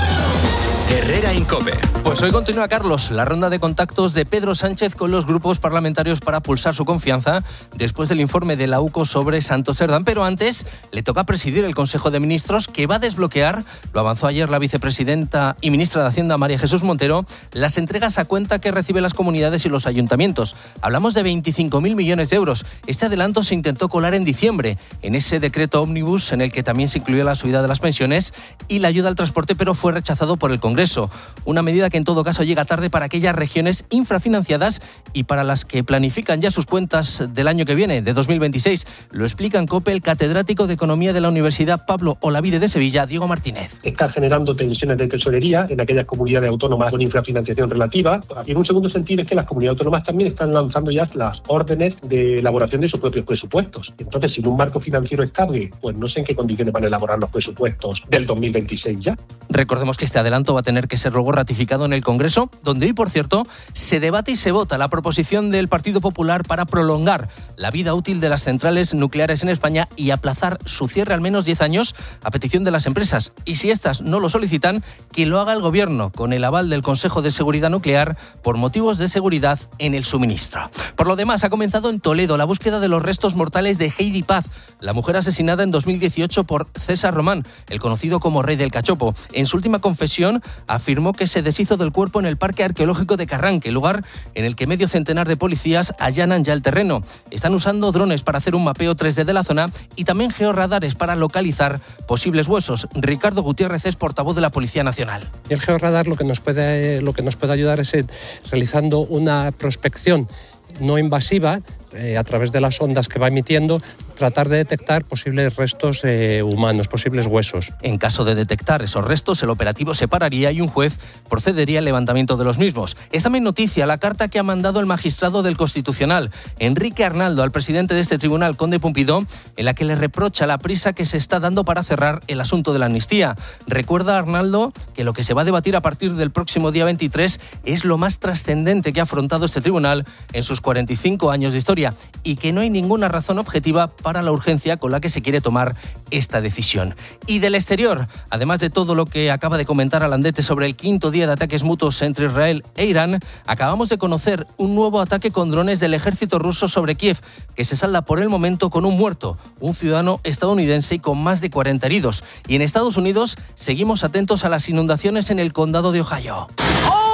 Herrera Incope. Pues hoy continúa, Carlos, la ronda de contactos de Pedro Sánchez con los grupos parlamentarios para pulsar su confianza después del informe de la U C O sobre Santos Cerdán. Pero antes le toca presidir el Consejo de Ministros que va a desbloquear, lo avanzó ayer la vicepresidenta y ministra de Hacienda María Jesús Montero, las entregas a cuenta que reciben las comunidades y los ayuntamientos. Hablamos de veinticinco mil millones de euros. Este adelanto se intentó colar en diciembre, en ese decreto ómnibus en el que también se incluía la subida de las pensiones y la ayuda al transporte, pero fue rechazado por el Congreso. Una medida que en todo caso llega tarde para aquellas regiones infrafinanciadas y para las que planifican ya sus cuentas del año que viene, de dos mil veintiséis. Lo explica en COPE el catedrático de Economía de la Universidad Pablo Olavide de Sevilla, Diego Martínez. Está generando tensiones de tesorería en aquellas comunidades autónomas con infrafinanciación relativa. Y en un segundo sentido es que las comunidades autónomas también están lanzando ya las órdenes de elaboración de sus propios presupuestos. Entonces, sin un marco financiero estable, pues no sé en qué condiciones van a elaborar los presupuestos del dos mil veintiséis ya. Recordemos que este adelanto va a tener que ser luego ratificado en el Congreso, donde hoy, por cierto, se debate y se vota la proposición del Partido Popular para prolongar la vida útil de las centrales nucleares en España y aplazar su cierre al menos diez años a petición de las empresas. Y si éstas no lo solicitan, que lo haga el Gobierno, con el aval del Consejo de Seguridad Nuclear, por motivos de seguridad en el suministro. Por lo demás, ha comenzado en Toledo la búsqueda de los restos mortales de Heidi Paz, la mujer asesinada en dos mil dieciocho por César Román, el conocido como Rey del Cachopo. En su última confesión, afirmó que se deshizo del cuerpo en el Parque Arqueológico de Carranque, lugar en el que medio centenar de policías allanan ya el terreno. Están usando drones para hacer un mapeo tres D de la zona y también georradares para localizar posibles huesos. Ricardo Gutiérrez es portavoz de la Policía Nacional. El georradar lo que nos puede, lo que nos puede ayudar es eh, realizando una prospección no invasiva eh, a través de las ondas que va emitiendo, tratar de detectar posibles restos eh, humanos, posibles huesos. En caso de detectar esos restos, el operativo se pararía y un juez procedería al levantamiento de los mismos. Es también noticia la carta que ha mandado el magistrado del Constitucional, Enrique Arnaldo, al presidente de este tribunal, Conde Pumpidó, en la que le reprocha la prisa que se está dando para cerrar el asunto de la amnistía. Recuerda Arnaldo que lo que se va a debatir a partir del próximo día veintitrés es lo más trascendente que ha afrontado este tribunal en sus cuarenta y cinco años de historia y que no hay ninguna razón objetiva para la urgencia con la que se quiere tomar esta decisión. Y del exterior, además de todo lo que acaba de comentar Alandete sobre el quinto día de ataques mutuos entre Israel e Irán, acabamos de conocer un nuevo ataque con drones del ejército ruso sobre Kiev, que se salda por el momento con un muerto, un ciudadano estadounidense, y con más de cuarenta heridos. Y en Estados Unidos seguimos atentos a las inundaciones en el condado de Ohio. ¡Oh!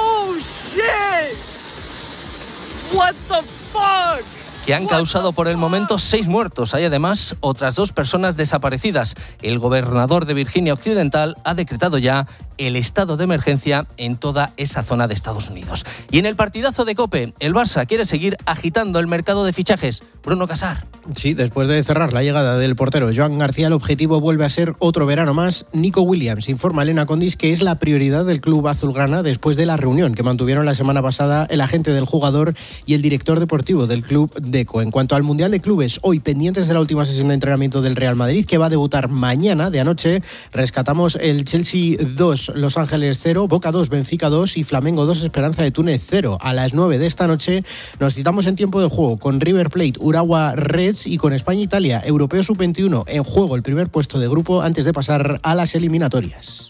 shit! What the fuck? Que han causado por el momento seis muertos. Hay además otras dos personas desaparecidas. El gobernador de Virginia Occidental ha decretado ya el estado de emergencia en toda esa zona de Estados Unidos. Y en el partidazo de COPE, el Barça quiere seguir agitando el mercado de fichajes. Bruno Casar. Sí, después de cerrar la llegada del portero Joan García, el objetivo vuelve a ser otro verano más. Nico Williams informa a Elena Condis que es la prioridad del club azulgrana después de la reunión que mantuvieron la semana pasada el agente del jugador y el director deportivo del club Deco. En cuanto al Mundial de Clubes, hoy pendientes de la última sesión de entrenamiento del Real Madrid, que va a debutar mañana de anoche, rescatamos el Chelsea dos, Los Ángeles cero, Boca dos, Benfica dos y Flamengo dos, Esperanza de Túnez cero. A las nueve de esta noche nos citamos en tiempo de juego con River Plate, Urawa Reds y con España-Italia, Europeo sub veintiuno, en juego el primer puesto de grupo antes de pasar a las eliminatorias.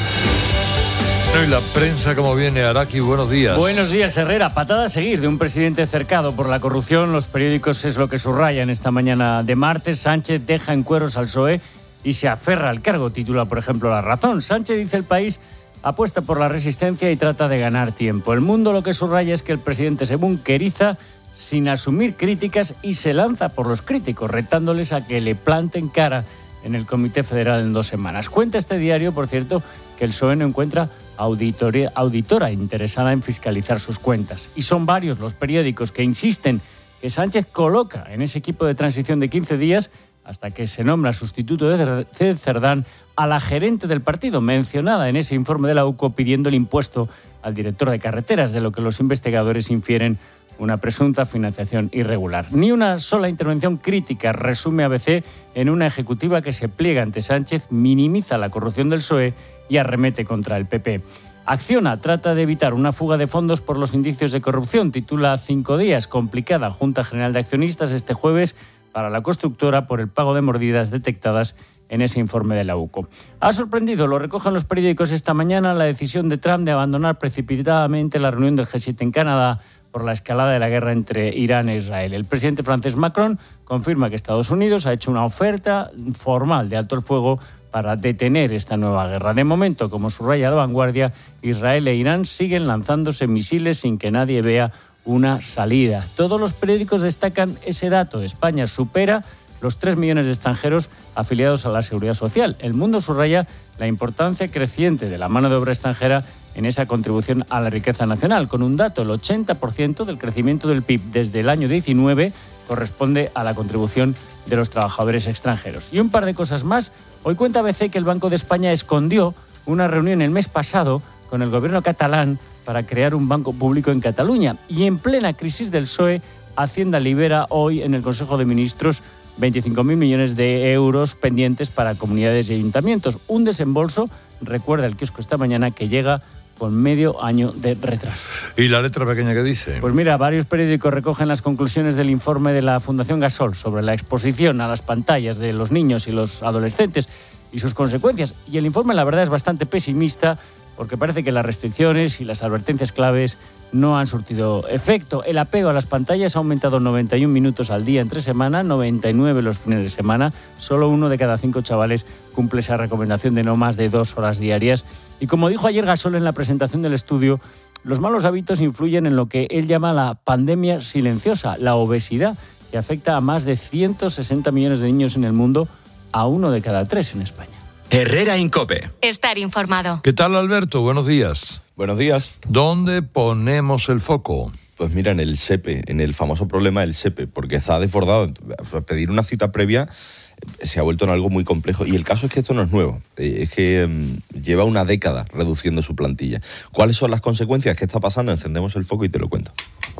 Y la prensa, ¿cómo viene? Araki, buenos días. Buenos días, Herrera. Patada a seguir de un presidente cercado por la corrupción. Los periódicos es lo que subrayan esta mañana de martes. Sánchez deja en cueros al P S O E y se aferra al cargo, titula, por ejemplo, La Razón. Sánchez, dice El País, apuesta por la resistencia y trata de ganar tiempo. El Mundo lo que subraya es que el presidente se bunqueriza sin asumir críticas y se lanza por los críticos, retándoles a que le planten cara en el Comité Federal en dos semanas. Cuenta este diario, por cierto, que el P S O E no encuentra auditoría, auditora interesada en fiscalizar sus cuentas. Y son varios los periódicos que insisten que Sánchez coloca en ese equipo de transición de quince días, hasta que se nombra sustituto de Cerdán, a la gerente del partido, mencionada en ese informe de la U C O, pidiendo el impuesto al director de carreteras, de lo que los investigadores infieren una presunta financiación irregular. Ni una sola intervención crítica, resume A B C, en una ejecutiva que se pliega ante Sánchez, minimiza la corrupción del P S O E y arremete contra el P P. Acciona trata de evitar una fuga de fondos por los indicios de corrupción. Titula Cinco días, complicada Junta General de Accionistas este jueves para la constructora por el pago de mordidas detectadas en ese informe de la U C O. Ha sorprendido, lo recogen los periódicos esta mañana, la decisión de Trump de abandonar precipitadamente la reunión del G siete en Canadá por la escalada de la guerra entre Irán e Israel. El presidente francés Macron confirma que Estados Unidos ha hecho una oferta formal de alto el fuego para detener esta nueva guerra. De momento, como subraya La Vanguardia, Israel e Irán siguen lanzándose misiles sin que nadie vea una salida. Todos los periódicos destacan ese dato. España supera los tres millones de extranjeros afiliados a la Seguridad Social. El Mundo subraya la importancia creciente de la mano de obra extranjera en esa contribución a la riqueza nacional. Con un dato, el ochenta por ciento del crecimiento del P I B desde el año diecinueve corresponde a la contribución de los trabajadores extranjeros. Y un par de cosas más. Hoy cuenta A B C que el Banco de España escondió una reunión el mes pasado con el gobierno catalán para crear un banco público en Cataluña. Y en plena crisis del P S O E, Hacienda libera hoy en el Consejo de Ministros veinticinco mil millones de euros pendientes para comunidades y ayuntamientos. Un desembolso, recuerda el kiosco esta mañana, que llega con medio año de retraso. ¿Y la letra pequeña qué dice? Pues mira, varios periódicos recogen las conclusiones del informe de la Fundación Gasol sobre la exposición a las pantallas de los niños y los adolescentes y sus consecuencias. Y el informe, la verdad, es bastante pesimista, porque parece que las restricciones y las advertencias claves no han surtido efecto. El apego a las pantallas ha aumentado noventa y un minutos al día entre semana, noventa y nueve los fines de semana. Solo uno de cada cinco chavales cumple esa recomendación de no más de dos horas diarias. Y como dijo ayer Gasol en la presentación del estudio, los malos hábitos influyen en lo que él llama la pandemia silenciosa, la obesidad, que afecta a más de ciento sesenta millones de niños en el mundo, a uno de cada tres en España. Herrera en COPE. Estar informado. ¿Qué tal, Alberto? Buenos días. Buenos días. ¿Dónde ponemos el foco? Pues mira, en el S E P E, en el famoso problema del S E P E, porque está desbordado. Pedir una cita previa se ha vuelto en algo muy complejo. Y el caso es que esto no es nuevo. Es que um, lleva una década reduciendo su plantilla. ¿Cuáles son las consecuencias? ¿Qué está pasando? Encendemos el foco y te lo cuento.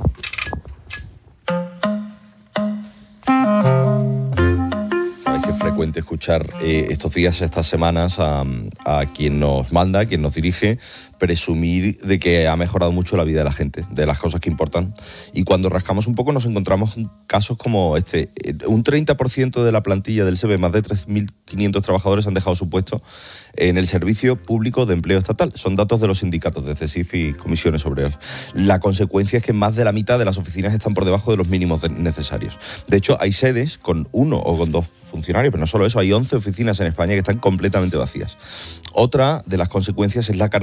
Frecuente escuchar eh, estos días, estas semanas, a, a quien nos manda, a quien nos dirige, presumir de que ha mejorado mucho la vida de la gente, de las cosas que importan. Y cuando rascamos un poco nos encontramos casos como este. Un treinta por ciento de la plantilla del S E P E, más de tres mil quinientos trabajadores, han dejado su puesto en el Servicio Público de Empleo Estatal. Son datos de los sindicatos de C E S I F y comisiones obreras. La consecuencia es que más de la mitad de las oficinas están por debajo de los mínimos necesarios. De hecho, hay sedes con uno o con dos funcionarios, pero no solo eso, hay once oficinas en España que están completamente vacías. Otra de las consecuencias es la carga de trabajo.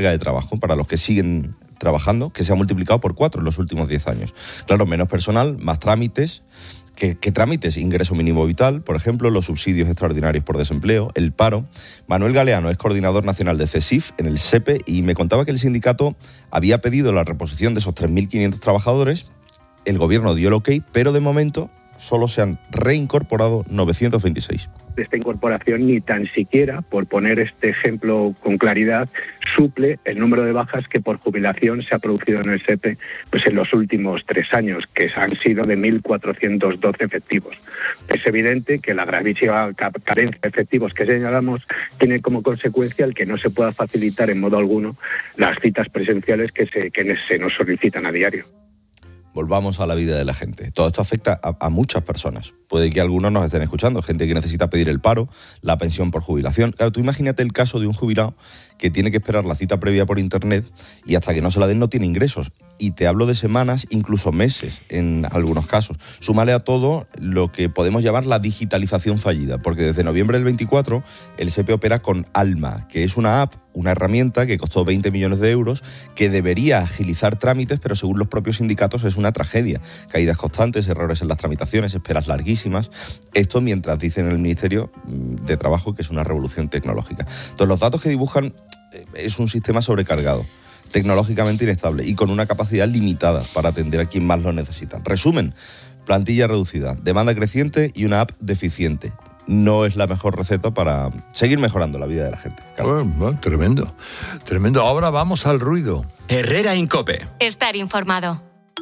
trabajo, para los que siguen trabajando, que se ha multiplicado por cuatro en los últimos diez años. Claro, menos personal, más trámites. ¿Qué, qué trámites? Ingreso mínimo vital, por ejemplo, los subsidios extraordinarios por desempleo, el paro. Manuel Galeano es coordinador nacional de CESIF en el S E P E y me contaba que el sindicato había pedido la reposición de esos tres mil quinientos trabajadores. El gobierno dio el ok, pero de momento solo se han reincorporado novecientos veintiséis. De esta incorporación ni tan siquiera, por poner este ejemplo con claridad, suple el número de bajas que por jubilación se ha producido en el S E P E pues en los últimos tres años, que han sido de mil cuatrocientos doce efectivos. Es evidente que la gravísima carencia de efectivos que señalamos tiene como consecuencia el que no se pueda facilitar en modo alguno las citas presenciales que se, que se nos solicitan a diario. Volvamos a la vida de la gente. Todo esto afecta a, a muchas personas. Puede que algunos nos estén escuchando, gente que necesita pedir el paro, la pensión por jubilación. Claro, tú imagínate el caso de un jubilado que tiene que esperar la cita previa por internet y hasta que no se la den no tiene ingresos. Y te hablo de semanas, incluso meses en algunos casos. Súmale a todo lo que podemos llamar la digitalización fallida, porque desde noviembre del veinticuatro el S E P E opera con Alma, que es una app, una herramienta que costó veinte millones de euros, que debería agilizar trámites, pero según los propios sindicatos es una tragedia. Caídas constantes, errores en las tramitaciones, esperas larguísimas. Esto mientras dicen en el Ministerio de Trabajo que es una revolución tecnológica. Entonces los datos que dibujan es un sistema sobrecargado, tecnológicamente inestable y con una capacidad limitada para atender a quien más lo necesita. Resumen, plantilla reducida, demanda creciente y una app deficiente. No es la mejor receta para seguir mejorando la vida de la gente. Bueno, bueno, tremendo, tremendo. Ahora vamos al ruido. Herrera Incope. Estar informado.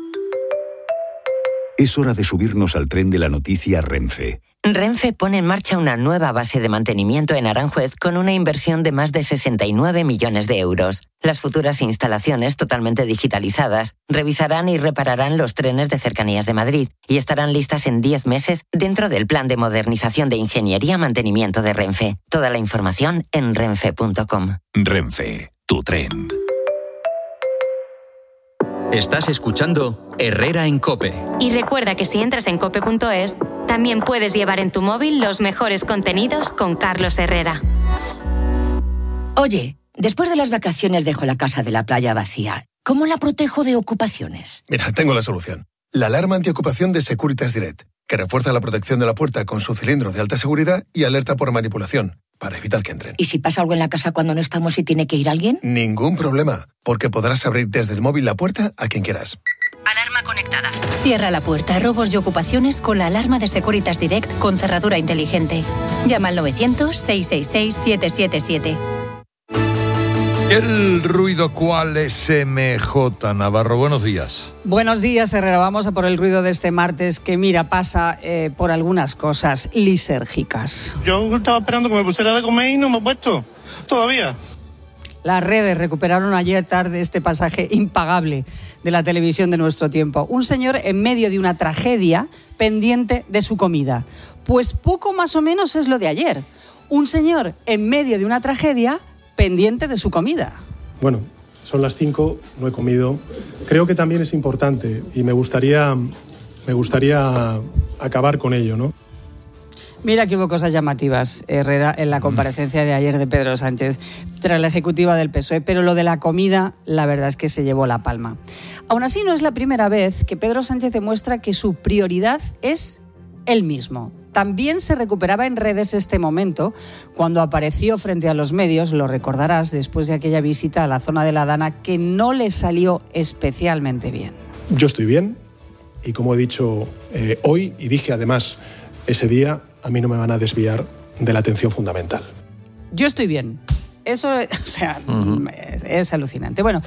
Es hora de subirnos al tren de la noticia Renfe. Renfe pone en marcha una nueva base de mantenimiento en Aranjuez con una inversión de más de sesenta y nueve millones de euros. Las futuras instalaciones, totalmente digitalizadas, revisarán y repararán los trenes de cercanías de Madrid y estarán listas en diez meses dentro del plan de modernización de ingeniería mantenimiento de Renfe. Toda la información en renfe punto com. Renfe, tu tren. Estás escuchando Herrera Incope. Y recuerda que si entras en cope punto es, también puedes llevar en tu móvil los mejores contenidos con Carlos Herrera. Oye, después de las vacaciones dejo la casa de la playa vacía. ¿Cómo la protejo de ocupaciones? Mira, tengo la solución. La alarma antiocupación de Securitas Direct, que refuerza la protección de la puerta con su cilindro de alta seguridad y alerta por manipulación, para evitar que entren. ¿Y si pasa algo en la casa cuando no estamos y tiene que ir alguien? Ningún problema, porque podrás abrir desde el móvil la puerta a quien quieras. Alarma conectada. Cierra la puerta a robos y ocupaciones con la alarma de Securitas Direct con cerradura inteligente. Llama al novecientos, seiscientos sesenta y seis, siete siete siete. El ruido, ¿cuál es? M J Navarro, buenos días. Buenos días, Herrera. Vamos a por el ruido de este martes que, mira, pasa eh, por algunas cosas lisérgicas. Yo estaba esperando que me pusiera de comer y no me he puesto todavía. Las redes recuperaron ayer tarde este pasaje impagable de la televisión de nuestro tiempo. Un señor en medio de una tragedia pendiente de su comida. Pues poco más o menos es lo de ayer. Un señor en medio de una tragedia pendiente de su comida. Bueno, son las cinco, no he comido. Creo que también es importante y me gustaría, me gustaría acabar con ello, ¿no? Mira que hubo cosas llamativas, Herrera, en la comparecencia de ayer de Pedro Sánchez tras la ejecutiva del P S O E, pero lo de la comida, la verdad es que se llevó la palma. Aún así, no es la primera vez que Pedro Sánchez demuestra que su prioridad es él mismo. También se recuperaba en redes este momento cuando apareció frente a los medios, lo recordarás, después de aquella visita a la zona de la Dana que no le salió especialmente bien. Yo estoy bien y como he dicho eh, hoy y dije además ese día, a mí no me van a desviar de la atención fundamental. Yo estoy bien. Eso, o sea, uh-huh. es, es alucinante. Bueno,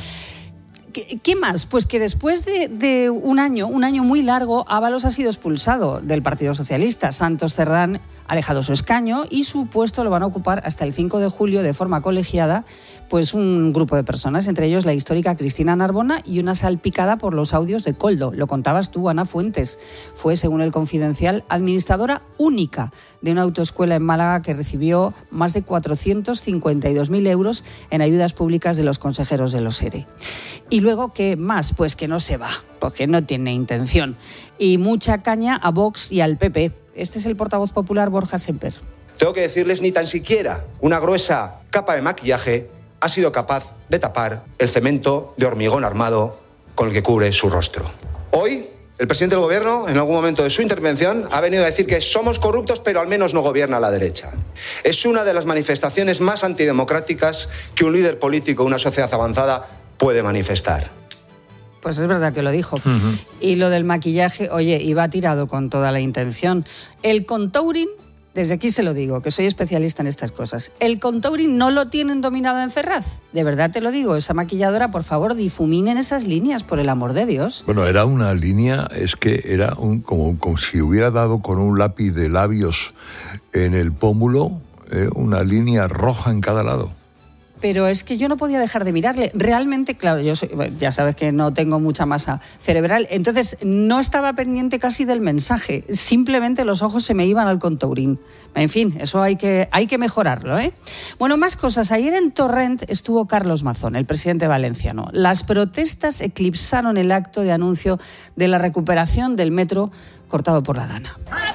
¿qué, ¿qué más? Pues que después de, de un año, un año muy largo, Ábalos ha sido expulsado del Partido Socialista. Santos Cerdán ha dejado su escaño y su puesto lo van a ocupar hasta el cinco de julio de forma colegiada, pues un grupo de personas, entre ellos la histórica Cristina Narbona y una salpicada por los audios de Koldo. Lo contabas tú, Ana Fuentes. Fue, según el Confidencial, administradora única de una autoescuela en Málaga que recibió más de cuatrocientos cincuenta y dos mil euros en ayudas públicas de los consejeros de los ERE. Y luego, ¿qué más? Pues que no se va, porque no tiene intención. Y mucha caña a Vox y al P P. Este es el portavoz popular Borja Semper. Tengo que decirles, ni tan siquiera una gruesa capa de maquillaje ha sido capaz de tapar el cemento de hormigón armado con el que cubre su rostro. Hoy, el presidente del Gobierno, en algún momento de su intervención, ha venido a decir que somos corruptos, pero al menos no gobierna la derecha. Es una de las manifestaciones más antidemocráticas que un líder político, una sociedad avanzada, puede manifestar. Pues es verdad que lo dijo. Uh-huh. Y lo del maquillaje, oye, iba tirado con toda la intención. El contouring, desde aquí se lo digo, que soy especialista en estas cosas. El contouring no lo tienen dominado en Ferraz. De verdad te lo digo, esa maquilladora, por favor, difuminen esas líneas, por el amor de Dios. Bueno, era una línea, es que era un, como, como si hubiera dado con un lápiz de labios en el pómulo, eh, una línea roja en cada lado. Pero es que yo no podía dejar de mirarle. Realmente, claro, yo soy, ya sabes que no tengo mucha masa cerebral, entonces no estaba pendiente casi del mensaje. Simplemente los ojos se me iban al contouring. En fin, eso hay que, hay que mejorarlo, ¿eh? Bueno, más cosas. Ayer en Torrent estuvo Carlos Mazón, el presidente valenciano. Las protestas eclipsaron el acto de anuncio de la recuperación del metro cortado por la Dana.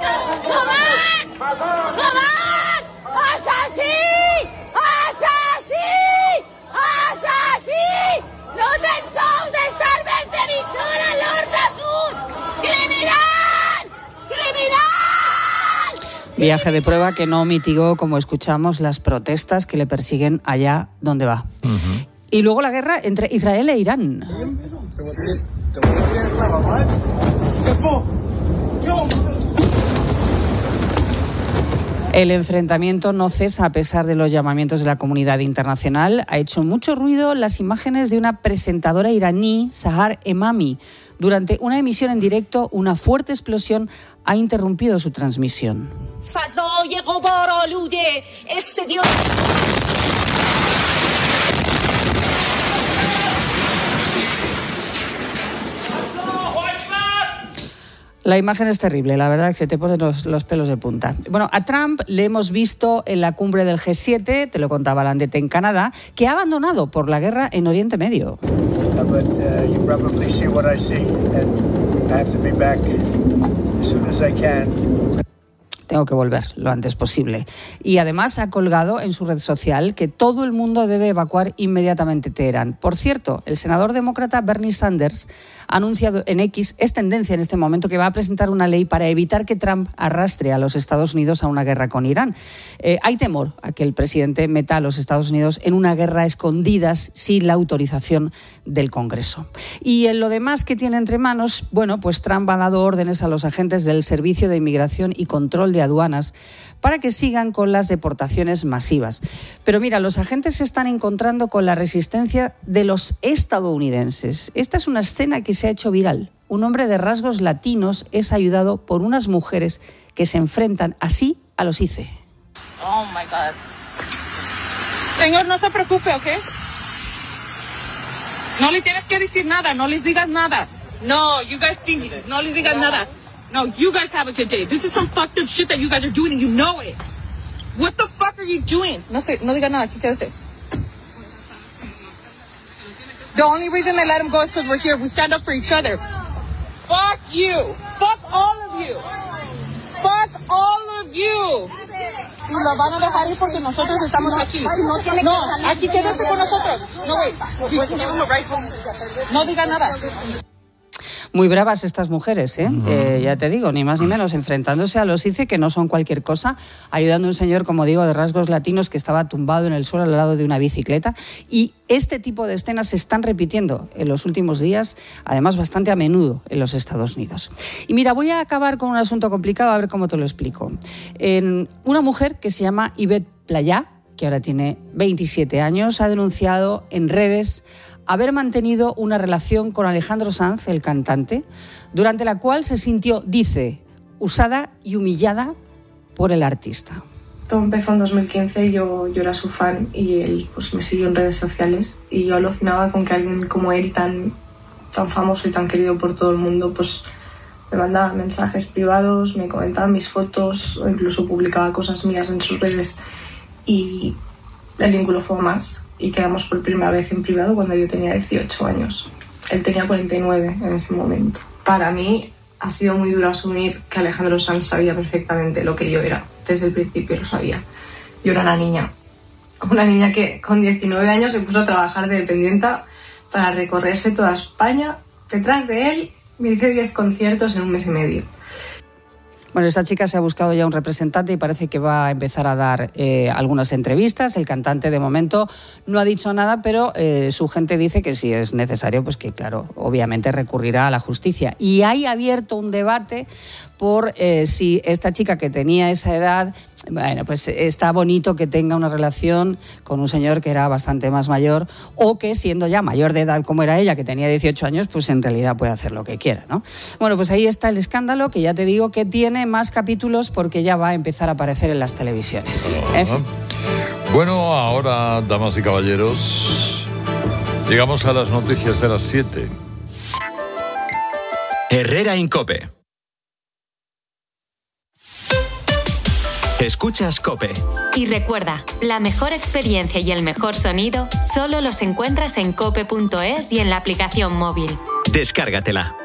Viaje de prueba que no mitigó, como escuchamos, las protestas que le persiguen allá donde va. Uh-huh. Y luego la guerra entre Israel e Irán. El enfrentamiento no cesa a pesar de los llamamientos de la comunidad internacional. Ha hecho mucho ruido las imágenes de una presentadora iraní, Sahar Emami. Durante una emisión en directo, una fuerte explosión ha interrumpido su transmisión. La imagen es terrible, la verdad que se te ponen los, los pelos de punta. Bueno, a Trump le hemos visto en la cumbre del G siete, te lo contaba Landete en Canadá, que ha abandonado por la guerra en Oriente Medio. Tengo que volver lo antes posible. Y además ha colgado en su red social que todo el mundo debe evacuar inmediatamente Teherán. Por cierto, el senador demócrata Bernie Sanders ha anunciado en X, es tendencia en este momento, que va a presentar una ley para evitar que Trump arrastre a los Estados Unidos a una guerra con Irán. Eh, hay temor a que el presidente meta a los Estados Unidos en una guerra a escondidas sin la autorización del Congreso. Y en lo demás que tiene entre manos, bueno, pues Trump ha dado órdenes a los agentes del Servicio de Inmigración y Control de Aduanas para que sigan con las deportaciones masivas. Pero mira, los agentes se están encontrando con la resistencia de los estadounidenses. Esta es una escena que se ha hecho viral. Un hombre de rasgos latinos es ayudado por unas mujeres que se enfrentan así a los I C E. Oh my God. Señor, no se preocupe, ¿ok? No le tienes que decir nada, no les digas nada. No, you guys think, no les digas nada. No, you guys have a good day. This is some fucked up shit that you guys are doing and you know it. What the fuck are you doing? No sé, no diga nada, aquí quédese. The only reason they let him go is because we're here. We stand up for each other. Fuck you. Fuck all of you. Fuck all of you. Y lo van a dejar ir porque nosotros estamos aquí. No, aquí quédese con nosotros. No, wait. No diga nada. Muy bravas estas mujeres, ¿eh? Uh-huh. eh, ya te digo, ni más ni menos, enfrentándose a los I C E, que no son cualquier cosa, ayudando a un señor, como digo, de rasgos latinos que estaba tumbado en el suelo al lado de una bicicleta. Y este tipo de escenas se están repitiendo en los últimos días, además bastante a menudo en los Estados Unidos. Y mira, voy a acabar con un asunto complicado, a ver cómo te lo explico. En una mujer que se llama Yvette Playa, que ahora tiene veintisiete años, ha denunciado en redes haber mantenido una relación con Alejandro Sanz, el cantante, durante la cual se sintió, dice, usada y humillada por el artista. Todo empezó en dos mil quince, yo, yo era su fan y él pues, me siguió en redes sociales y yo alucinaba con que alguien como él, tan, tan famoso y tan querido por todo el mundo, pues me mandaba mensajes privados, me comentaba mis fotos o incluso publicaba cosas mías en sus redes y el vínculo fue más. Y quedamos por primera vez en privado cuando yo tenía dieciocho años. Él tenía cuarenta y nueve en ese momento. Para mí ha sido muy duro asumir que Alejandro Sanz sabía perfectamente lo que yo era. Desde el principio lo sabía. Yo era una niña Una niña que con diecinueve años se puso a trabajar de dependienta para recorrerse toda España. Detrás de él me hice diez conciertos en un mes y medio. Bueno, esta chica se ha buscado ya un representante y parece que va a empezar a dar eh, algunas entrevistas. El cantante, de momento, no ha dicho nada, pero eh, su gente dice que si es necesario, pues que, claro, obviamente recurrirá a la justicia. Y hay abierto un debate por eh, si esta chica que tenía esa edad, bueno, pues está bonito que tenga una relación con un señor que era bastante más mayor, o que siendo ya mayor de edad como era ella, que tenía dieciocho años, pues en realidad puede hacer lo que quiera, ¿no? Bueno, pues ahí está el escándalo, que ya te digo que tiene más capítulos porque ya va a empezar a aparecer en las televisiones. En fin. Bueno, ahora, damas y caballeros, llegamos a las noticias de las siete. Herrera Incope. Escuchas COPE. Y recuerda, la mejor experiencia y el mejor sonido solo los encuentras en cope punto es y en la aplicación móvil. Descárgatela.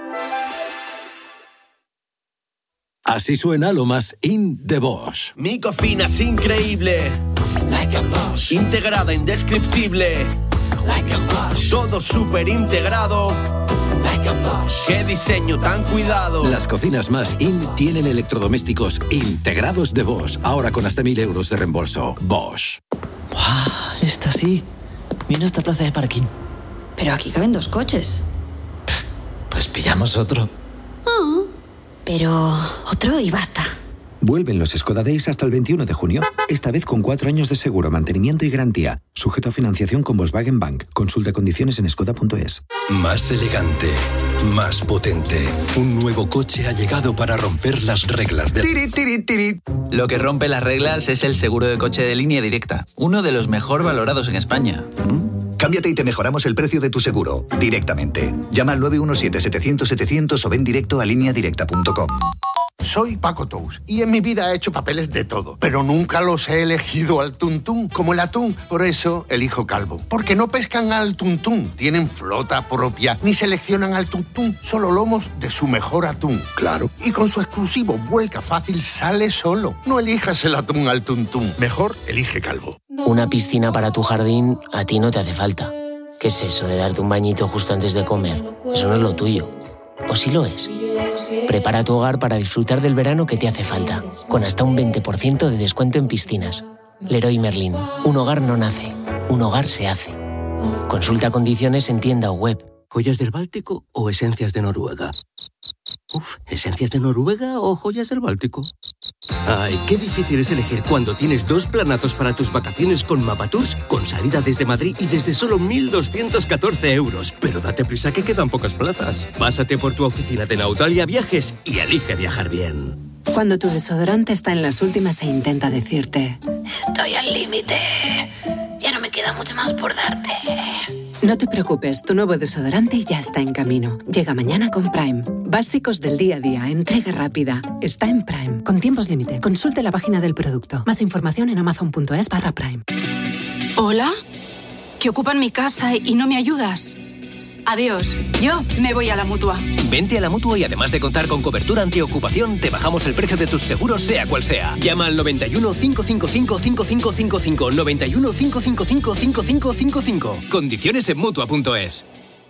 Así suena lo más in de Bosch. Mi cocina es increíble. Like a Bosch. Integrada, indescriptible. Like a Bosch. Todo súper integrado. Like a Bosch. Qué diseño tan cuidado. Las cocinas más in tienen electrodomésticos integrados de Bosch. Ahora con hasta mil euros de reembolso. Bosch. ¡Wow! Esta sí. Mira esta plaza de parking. Pero aquí caben dos coches. Pues pillamos otro. Oh. Pero otro y basta. Vuelven los Skoda Days hasta el veintiuno de junio. Esta vez con cuatro años de seguro, mantenimiento y garantía. Sujeto a financiación con Volkswagen Bank. Consulta condiciones en skoda punto es. Más elegante, más potente. Un nuevo coche ha llegado para romper las reglas de... Tiri, tiri, tiri. Lo que rompe las reglas es el seguro de coche de Línea Directa. Uno de los mejor valorados en España. ¿Mm? Cámbiate y te mejoramos el precio de tu seguro directamente. Llama al nueve uno siete, setecientos, setecientos o ven directo a línea directa punto com. Soy Paco Tous y en mi vida he hecho papeles de todo, pero nunca los he elegido al tuntún, como el atún. Por eso elijo Calvo, porque no pescan al tuntún, tienen flota propia, ni seleccionan al tuntún, solo lomos de su mejor atún. Claro. Y con su exclusivo vuelca fácil sale solo. No elijas el atún al tuntún, mejor elige Calvo. Una piscina para tu jardín a ti no te hace falta. ¿Qué es eso de darte un bañito justo antes de comer? Eso no es lo tuyo. ¿O sí lo es? Prepara tu hogar para disfrutar del verano que te hace falta, con hasta un veinte por ciento de descuento en piscinas. Leroy Merlin. Un hogar no nace, un hogar se hace. Consulta condiciones en tienda o web. ¿Joyas del Báltico o esencias de Noruega? Uf, ¿esencias de Noruega o joyas del Báltico? Ay, qué difícil es elegir cuando tienes dos planazos para tus vacaciones con Mapatours, con salida desde Madrid y desde solo mil doscientos catorce euros. Pero date prisa que quedan pocas plazas. Pásate por tu oficina de Nautalia Viajes y elige viajar bien. Cuando tu desodorante está en las últimas e intenta decirte: estoy al límite, ya no me queda mucho más por darte. No te preocupes, tu nuevo desodorante ya está en camino. Llega mañana con Prime. Básicos del día a día, entrega rápida. Está en Prime. Con tiempos límite. Consulte la página del producto. Más información en amazon punto es barra Prime. ¿Hola? Que ocupan mi casa y no me ayudas. Adiós. Yo me voy a la Mutua. Vente a la Mutua y además de contar con cobertura antiocupación, te bajamos el precio de tus seguros sea cual sea. Llama al noventa y uno, cinco cinco cinco, cinco cinco cinco cinco, noventa y uno, cinco cinco cinco, cinco cinco cinco cinco. Condiciones en Mutua punto es.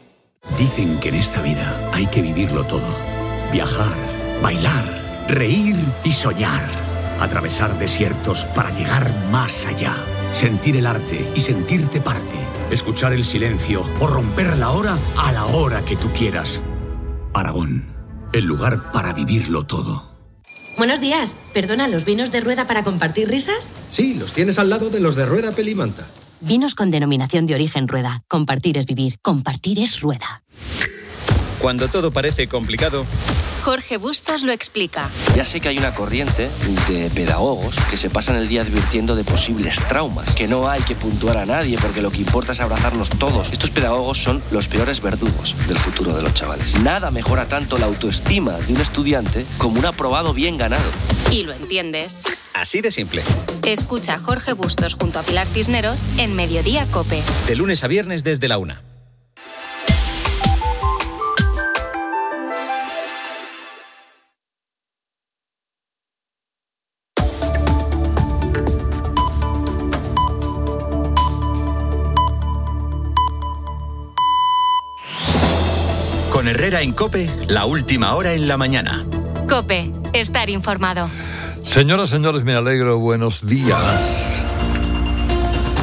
Dicen que en esta vida hay que vivirlo todo. Viajar, bailar, reír y soñar. Atravesar desiertos para llegar más allá. Sentir el arte y sentirte parte. Escuchar el silencio o romper la hora a la hora que tú quieras. Aragón, el lugar para vivirlo todo. Buenos días. ¿Perdona, los vinos de rueda para compartir risas? Sí, los tienes al lado de los de rueda Pelimanta. Vinos con denominación de origen rueda. Compartir es vivir. Compartir es rueda. Cuando todo parece complicado, Jorge Bustos lo explica. Ya sé que hay una corriente de pedagogos que se pasan el día advirtiendo de posibles traumas, que no hay que puntuar a nadie porque lo que importa es abrazarnos todos. Estos pedagogos son los peores verdugos del futuro de los chavales. Nada mejora tanto la autoestima de un estudiante como un aprobado bien ganado. ¿Y lo entiendes? Así de simple. Escucha a Jorge Bustos junto a Pilar Cisneros en Mediodía COPE. De lunes a viernes desde la una. Herrera en COPE, la última hora en la mañana. COPE, estar informado. Señoras, señores, me alegro. Buenos días.